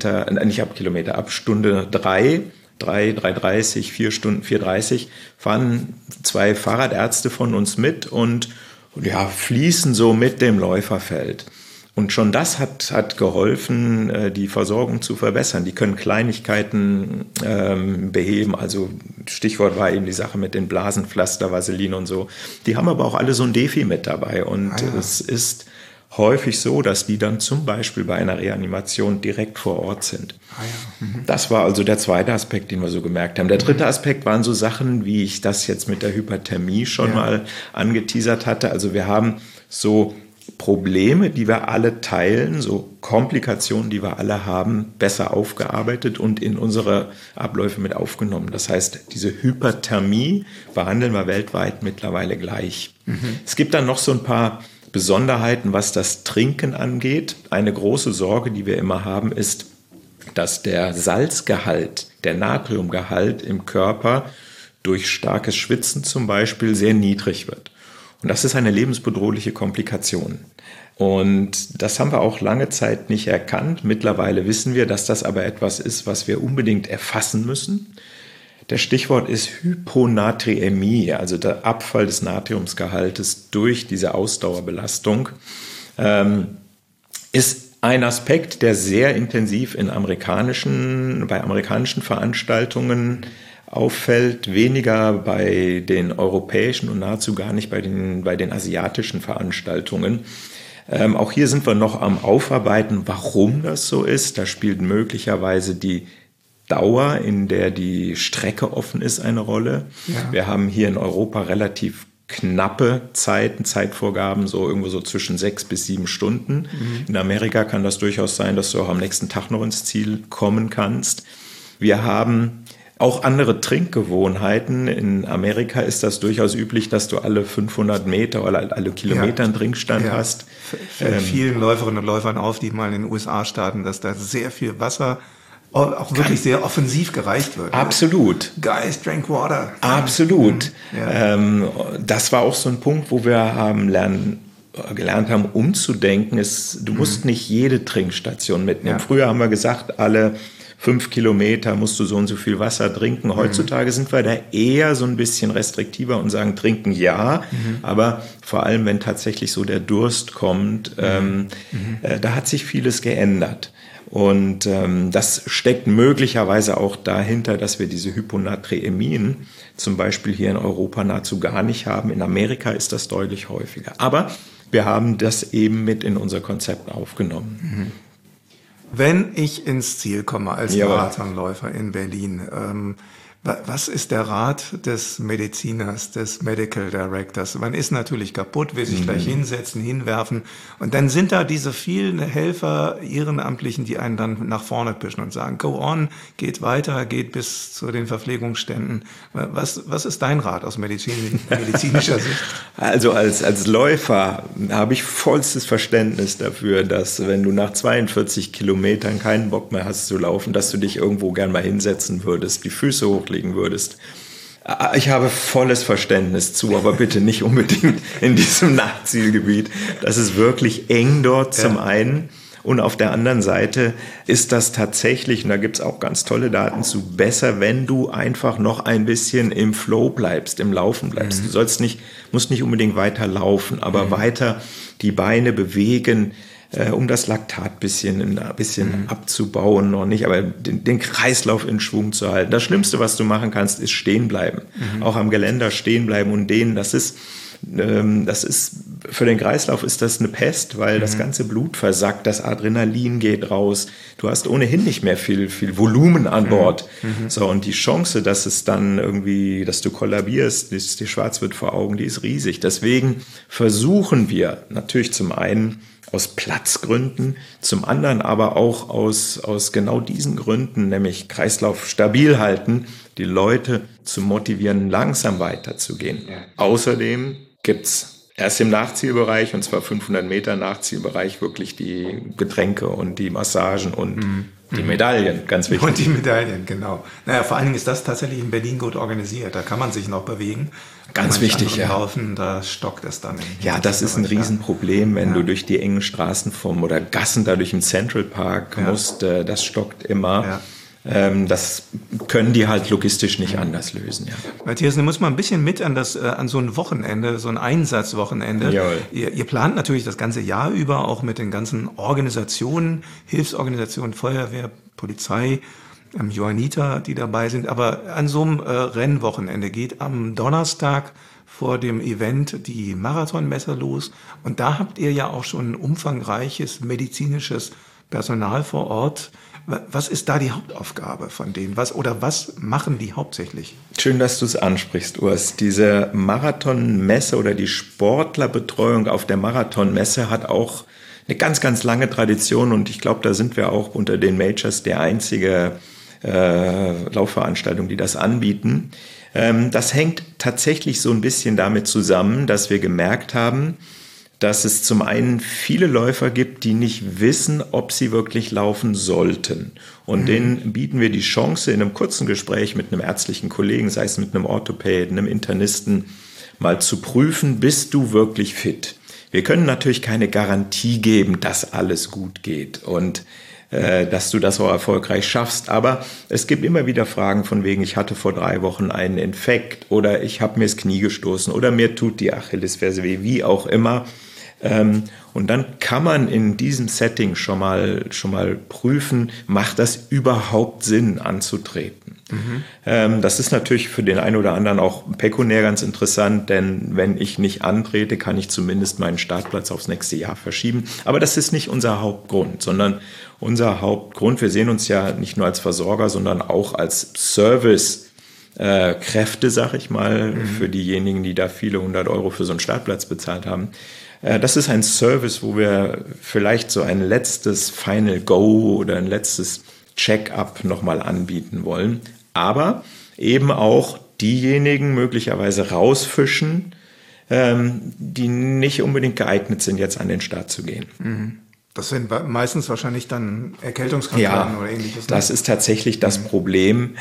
Stunde 3:30, 4 Stunden, 4:30, fahren 2 Fahrradärzte von uns mit und fließen so mit dem Läuferfeld. Und schon das hat geholfen, die Versorgung zu verbessern. Die können Kleinigkeiten beheben. Also Stichwort war eben die Sache mit den Blasenpflaster, Vaseline und so. Die haben aber auch alle so ein Defi mit dabei. Und es ist häufig so, dass die dann zum Beispiel bei einer Reanimation direkt vor Ort sind. Das war also der zweite Aspekt, den wir so gemerkt haben. Der dritte Aspekt waren so Sachen, wie ich das jetzt mit der Hyperthermie schon mal angeteasert hatte. Also wir haben so Probleme, die wir alle teilen, so Komplikationen, die wir alle haben, besser aufgearbeitet und in unsere Abläufe mit aufgenommen. Das heißt, diese Hyperthermie behandeln wir weltweit mittlerweile gleich. Es gibt dann noch so ein paar Besonderheiten, was das Trinken angeht. Eine große Sorge, die wir immer haben, ist, dass der Salzgehalt, der Natriumgehalt im Körper durch starkes Schwitzen zum Beispiel sehr niedrig wird. Und das ist eine lebensbedrohliche Komplikation. Und das haben wir auch lange Zeit nicht erkannt. Mittlerweile wissen wir, dass das aber etwas ist, was wir unbedingt erfassen müssen. Das Stichwort ist Hyponatriämie, also der Abfall des Natriumsgehaltes durch diese Ausdauerbelastung, ist ein Aspekt, der sehr intensiv bei amerikanischen Veranstaltungen auffällt, weniger bei den europäischen und nahezu gar nicht bei den asiatischen Veranstaltungen. Auch hier sind wir noch am Aufarbeiten, warum das so ist. Da spielt möglicherweise die Dauer, in der die Strecke offen ist, eine Rolle. Ja. Wir haben hier in Europa relativ knappe Zeitvorgaben, so irgendwo so zwischen 6 bis 7 Stunden. In Amerika kann das durchaus sein, dass du auch am nächsten Tag noch ins Ziel kommen kannst. Wir haben auch andere Trinkgewohnheiten. In Amerika ist das durchaus üblich, dass du alle 500 Meter oder alle Kilometer einen Trinkstand hast. Fällt vielen Läuferinnen und Läufern auf, die mal in den USA starten, dass da sehr viel Wasser auch wirklich sehr offensiv gereicht wird. Absolut. Guys, drink water. Absolut. Ja. Das war auch so ein Punkt, wo wir gelernt haben, umzudenken. Du musst nicht jede Trinkstation mitnehmen. Ja. Früher haben wir gesagt, alle 5 Kilometer musst du so und so viel Wasser trinken. Heutzutage sind wir da eher so ein bisschen restriktiver und sagen, trinken ja, aber vor allem, wenn tatsächlich so der Durst kommt, da hat sich vieles geändert. Und das steckt möglicherweise auch dahinter, dass wir diese Hyponatriämien zum Beispiel hier in Europa nahezu gar nicht haben. In Amerika ist das deutlich häufiger. Aber wir haben das eben mit in unser Konzept aufgenommen. Wenn ich ins Ziel komme als Marathonläufer in Berlin, was ist der Rat des Mediziners, des Medical Directors? Man ist natürlich kaputt, will sich gleich hinsetzen, hinwerfen. Und dann sind da diese vielen Helfer, Ehrenamtlichen, die einen dann nach vorne pischen und sagen, go on, geht weiter, geht bis zu den Verpflegungsständen. Was ist dein Rat aus medizinischer Sicht? Also als Läufer habe ich vollstes Verständnis dafür, dass wenn du nach 42 Kilometern keinen Bock mehr hast zu laufen, dass du dich irgendwo gern mal hinsetzen würdest, die Füße hochlegen würdest. Ich habe volles Verständnis zu, aber bitte nicht unbedingt in diesem Nachzielgebiet. Das ist wirklich eng dort zum einen. Und auf der anderen Seite ist das tatsächlich, und da gibt es auch ganz tolle Daten zu, besser, wenn du einfach noch ein bisschen im Flow bleibst, im Laufen bleibst. Du musst nicht unbedingt weiter laufen, aber weiter die Beine bewegen, um das Laktat ein bisschen abzubauen, noch nicht, aber den Kreislauf in Schwung zu halten. Das Schlimmste, was du machen kannst, ist stehen bleiben. Auch am Geländer stehen bleiben und dehnen. Das ist für den Kreislauf ist das eine Pest, weil das ganze Blut versackt, das Adrenalin geht raus. Du hast ohnehin nicht mehr viel Volumen an Bord. So, und die Chance, dass es dann irgendwie, dass du kollabierst, dass dir schwarz wird vor Augen, die ist riesig. Deswegen versuchen wir natürlich zum einen aus Platzgründen, zum anderen aber auch aus genau diesen Gründen, nämlich Kreislauf stabil halten, die Leute zu motivieren, langsam weiterzugehen. Ja. Außerdem gibt's erst im Nachzielbereich, und zwar 500 Meter Nachzielbereich, wirklich die Getränke und die Massagen und die Medaillen, ganz wichtig. Und die Medaillen, genau. Naja, vor allen Dingen ist das tatsächlich in Berlin gut organisiert. Da kann man sich noch bewegen. Ganz wichtig, ja. Laufen, da stockt es dann. Ja, das ist ein Riesenproblem, wenn du durch die engen Straßen oder Gassen da durch den Central Park musst. Das stockt immer. Ja. Das können die halt logistisch nicht anders lösen. Ja. Matthias, du musst mal ein bisschen mit an so ein Wochenende, so ein Einsatzwochenende. Ihr plant natürlich das ganze Jahr über, auch mit den ganzen Organisationen, Hilfsorganisationen, Feuerwehr, Polizei, Johanniter, die dabei sind. Aber an so einem Rennwochenende geht am Donnerstag vor dem Event die Marathonmesse los. Und da habt ihr ja auch schon ein umfangreiches medizinisches Personal vor Ort. Was ist da die Hauptaufgabe von denen? Was machen die hauptsächlich? Schön, dass du es ansprichst, Urs. Diese Marathonmesse oder die Sportlerbetreuung auf der Marathonmesse hat auch eine ganz, ganz lange Tradition. Und ich glaube, da sind wir auch unter den Majors der einzige Laufveranstaltung, die das anbieten. Das hängt tatsächlich so ein bisschen damit zusammen, dass wir gemerkt haben, dass es zum einen viele Läufer gibt, die nicht wissen, ob sie wirklich laufen sollten. Und denen bieten wir die Chance, in einem kurzen Gespräch mit einem ärztlichen Kollegen, sei es mit einem Orthopäden, einem Internisten, mal zu prüfen, bist du wirklich fit? Wir können natürlich keine Garantie geben, dass alles gut geht und dass du das auch erfolgreich schaffst. Aber es gibt immer wieder Fragen von wegen, ich hatte vor 3 Wochen einen Infekt oder ich habe mir das Knie gestoßen oder mir tut die Achillesferse weh, wie auch immer. Und dann kann man in diesem Setting schon mal prüfen, macht das überhaupt Sinn anzutreten? Das ist natürlich für den einen oder anderen auch pekuniär ganz interessant, denn wenn ich nicht antrete, kann ich zumindest meinen Startplatz aufs nächste Jahr verschieben. Aber das ist nicht unser Hauptgrund, sondern unser Hauptgrund, wir sehen uns ja nicht nur als Versorger, sondern auch als Service-Kräfte, sag ich mal, für diejenigen, die da viele 100 Euro für so einen Startplatz bezahlt haben. Das ist ein Service, wo wir vielleicht so ein letztes Final Go oder ein letztes Check-up nochmal anbieten wollen. Aber eben auch diejenigen möglicherweise rausfischen, die nicht unbedingt geeignet sind, jetzt an den Start zu gehen. Das sind meistens wahrscheinlich dann Erkältungskrankheiten oder ähnliches. Das ist tatsächlich das Problem.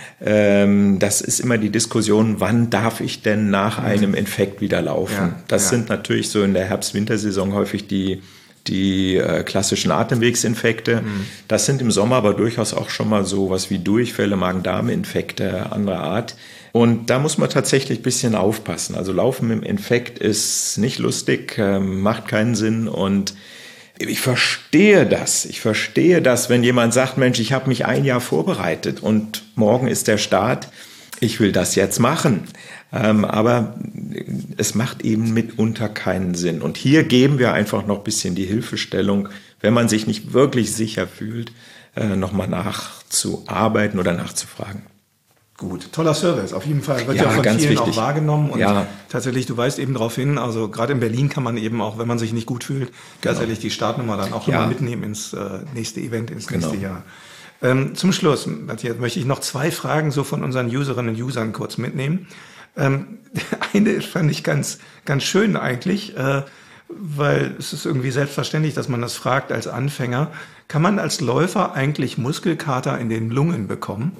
Das ist immer die Diskussion, wann darf ich denn nach einem Infekt wieder laufen? Das sind natürlich so in der Herbst-Wintersaison häufig die klassischen Atemwegsinfekte. Das sind im Sommer aber durchaus auch schon mal so was wie Durchfälle, Magen-Darm-Infekte anderer Art. Und da muss man tatsächlich ein bisschen aufpassen. Also Laufen mit dem Infekt ist nicht lustig, macht keinen Sinn und ich verstehe das. Wenn jemand sagt, Mensch, ich habe mich 1 Jahr vorbereitet und morgen ist der Start, ich will das jetzt machen. Aber es macht eben mitunter keinen Sinn. Und hier geben wir einfach noch ein bisschen die Hilfestellung, wenn man sich nicht wirklich sicher fühlt, nochmal nachzuarbeiten oder nachzufragen. Gut, toller Service. Auf jeden Fall wird ja von vielen wichtig. auch wahrgenommen. Und tatsächlich, du weist eben darauf hin, also gerade in Berlin kann man eben auch, wenn man sich nicht gut fühlt, tatsächlich die Startnummer dann auch immer mitnehmen ins nächste Event, ins nächste Jahr. Zum Schluss, Matthias, möchte ich noch 2 Fragen so von unseren Userinnen und Usern kurz mitnehmen. Eine fand ich ganz schön eigentlich, weil es ist irgendwie selbstverständlich, dass man das fragt als Anfänger. Kann man als Läufer eigentlich Muskelkater in den Lungen bekommen?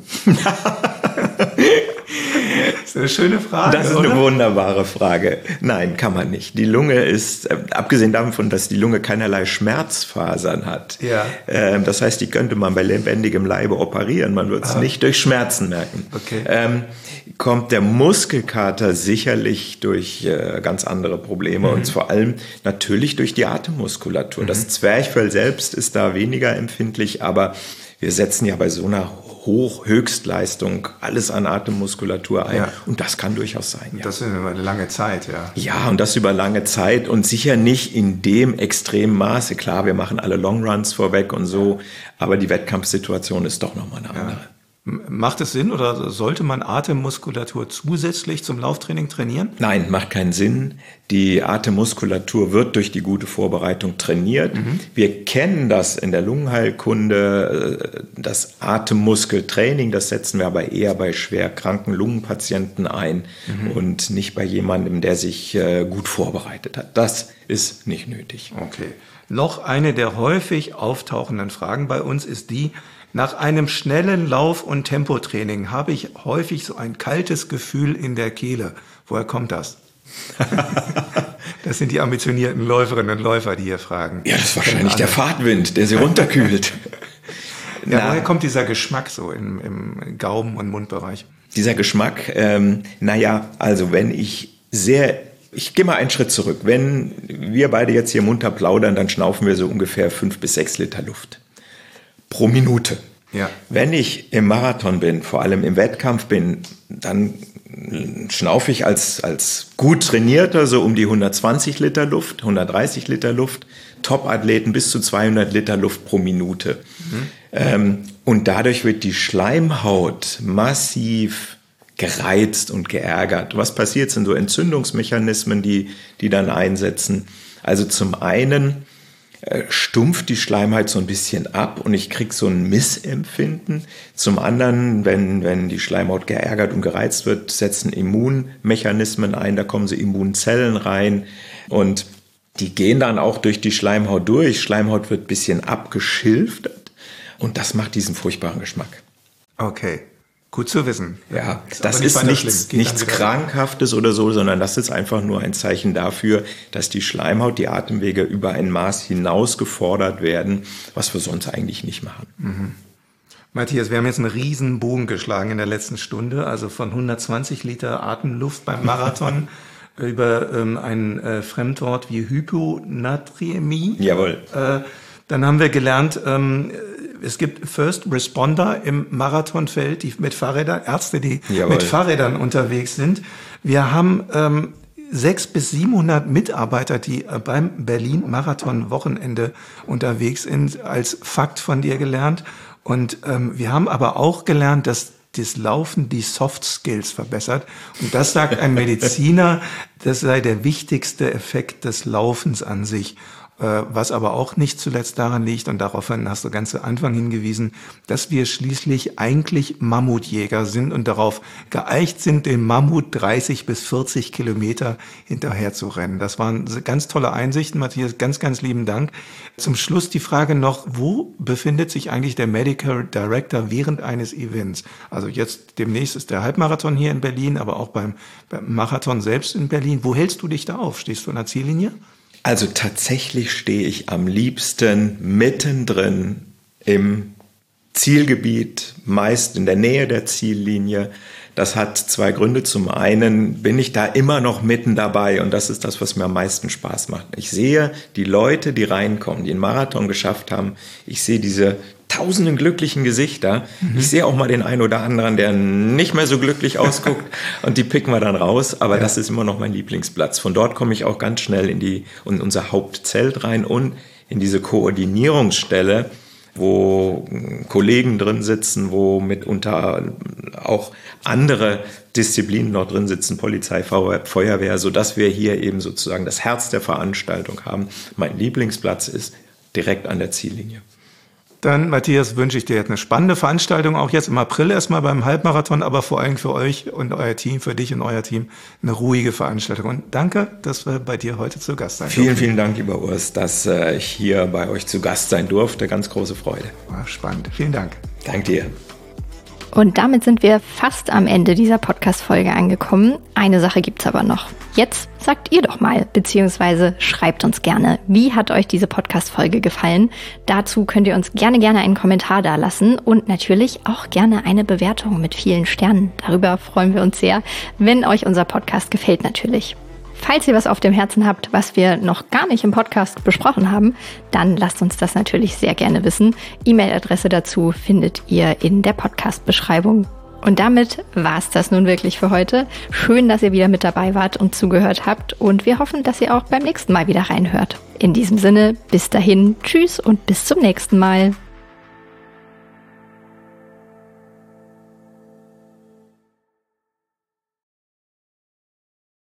Das ist eine schöne Frage. Das ist eine wunderbare Frage. Nein, kann man nicht. Die Lunge ist, abgesehen davon, dass die Lunge keinerlei Schmerzfasern hat. Das heißt, die könnte man bei lebendigem Leibe operieren. Man wird es nicht durch Schmerzen merken. Okay. Kommt der Muskelkater sicherlich durch ganz andere Probleme und vor allem natürlich durch die Atemmuskulatur. Das Zwerchfell selbst ist da weniger empfindlich, aber wir setzen ja bei so einer Höchstleistung alles an Atemmuskulatur ein. Und das kann durchaus sein. Ja. Das über eine lange Zeit, Ja, und das über lange Zeit und sicher nicht in dem extremen Maße. Klar, wir machen alle Longruns vorweg und so, aber die Wettkampfsituation ist doch nochmal eine andere. Macht es Sinn oder sollte man Atemmuskulatur zusätzlich zum Lauftraining trainieren? Nein, macht keinen Sinn. Die Atemmuskulatur wird durch die gute Vorbereitung trainiert. Wir kennen das in der Lungenheilkunde, das Atemmuskeltraining, das setzen wir aber eher bei schwer kranken Lungenpatienten ein und nicht bei jemandem, der sich gut vorbereitet hat. Das ist nicht nötig. Okay. Noch eine der häufig auftauchenden Fragen bei uns ist die: Nach einem schnellen Lauf- und Tempotraining habe ich häufig so ein kaltes Gefühl in der Kehle. Woher kommt das? Das sind die ambitionierten Läuferinnen und Läufer, die hier fragen. Ja, das ist wahrscheinlich der Fahrtwind, der sie runterkühlt. Woher kommt dieser Geschmack so im Gaumen- und Mundbereich? Dieser Geschmack, also wenn ich gehe mal einen Schritt zurück. Wenn wir beide jetzt hier munter plaudern, dann schnaufen wir so ungefähr 5 bis 6 Liter Luft pro Minute. Wenn ich im Marathon bin, vor allem im Wettkampf bin, dann schnaufe ich als gut Trainierter so um die 120 Liter Luft, 130 Liter Luft, Top-Athleten bis zu 200 Liter Luft pro Minute. Und dadurch wird die Schleimhaut massiv gereizt und geärgert. Was passiert, sind so Entzündungsmechanismen, die dann einsetzen. Also zum einen stumpft die Schleimhaut so ein bisschen ab und ich kriege so ein Missempfinden. Zum anderen, wenn die Schleimhaut geärgert und gereizt wird, setzen Immunmechanismen ein, da kommen so Immunzellen rein und die gehen dann auch durch die Schleimhaut durch. Schleimhaut wird ein bisschen abgeschilftert und das macht diesen furchtbaren Geschmack. Okay. Gut zu wissen. Ja, das ist nichts Krankhaftes oder so, sondern das ist einfach nur ein Zeichen dafür, dass die Schleimhaut, die Atemwege über ein Maß hinaus gefordert werden, was wir sonst eigentlich nicht machen. Mhm. Matthias, wir haben jetzt einen riesen Bogen geschlagen in der letzten Stunde, also von 120 Liter Atemluft beim Marathon über ein Fremdwort wie Hyponaträmie. Jawohl. Dann haben wir gelernt, es gibt First Responder im Marathonfeld, die mit Fahrrädern, Ärzte, die mit Fahrrädern unterwegs sind. Wir haben 600 bis 700 Mitarbeiter, die beim Berlin-Marathon-Wochenende unterwegs sind, als Fakt von dir gelernt. Und wir haben aber auch gelernt, dass das Laufen die Soft Skills verbessert. Und das sagt ein Mediziner, das sei der wichtigste Effekt des Laufens an sich. Was aber auch nicht zuletzt daran liegt, und daraufhin hast du ganz zu Anfang hingewiesen, dass wir schließlich eigentlich Mammutjäger sind und darauf geeicht sind, dem Mammut 30 bis 40 Kilometer hinterher zu rennen. Das waren ganz tolle Einsichten, Matthias, ganz, ganz lieben Dank. Zum Schluss die Frage noch, wo befindet sich eigentlich der Medical Director während eines Events? Also jetzt demnächst ist der Halbmarathon hier in Berlin, aber auch beim Marathon selbst in Berlin. Wo hältst du dich da auf? Stehst du an der Ziellinie? Also tatsächlich stehe ich am liebsten mittendrin im Zielgebiet, meist in der Nähe der Ziellinie. Das hat zwei Gründe. Zum einen bin ich da immer noch mitten dabei und das ist das, was mir am meisten Spaß macht. Ich sehe die Leute, die reinkommen, die einen Marathon geschafft haben. Ich sehe diese tausenden glücklichen Gesichter. Ich sehe auch mal den einen oder anderen, der nicht mehr so glücklich ausguckt und die picken wir dann raus. Aber das ist immer noch mein Lieblingsplatz. Von dort komme ich auch ganz schnell in unser Hauptzelt rein und in diese Koordinierungsstelle, wo Kollegen drin sitzen, wo mitunter auch andere Disziplinen noch drin sitzen, Polizei, Feuerwehr, sodass wir hier eben sozusagen das Herz der Veranstaltung haben. Mein Lieblingsplatz ist direkt an der Ziellinie. Dann, Matthias, wünsche ich dir jetzt eine spannende Veranstaltung, auch jetzt im April erstmal beim Halbmarathon, aber vor allem für euch und euer Team, für dich und euer Team, eine ruhige Veranstaltung. Und danke, dass wir bei dir heute zu Gast sein durften. Vielen Dank, lieber Urs, dass ich hier bei euch zu Gast sein durfte. Ganz große Freude. War spannend. Vielen Dank. Danke dir. Und damit sind wir fast am Ende dieser Podcast-Folge angekommen. Eine Sache gibt's aber noch. Jetzt sagt ihr doch mal, beziehungsweise schreibt uns gerne, wie hat euch diese Podcast-Folge gefallen? Dazu könnt ihr uns gerne einen Kommentar dalassen und natürlich auch gerne eine Bewertung mit vielen Sternen. Darüber freuen wir uns sehr, wenn euch unser Podcast gefällt natürlich. Falls ihr was auf dem Herzen habt, was wir noch gar nicht im Podcast besprochen haben, dann lasst uns das natürlich sehr gerne wissen. E-Mail-Adresse dazu findet ihr in der Podcast-Beschreibung. Und damit war's das nun wirklich für heute. Schön, dass ihr wieder mit dabei wart und zugehört habt. Und wir hoffen, dass ihr auch beim nächsten Mal wieder reinhört. In diesem Sinne, bis dahin, tschüss und bis zum nächsten Mal.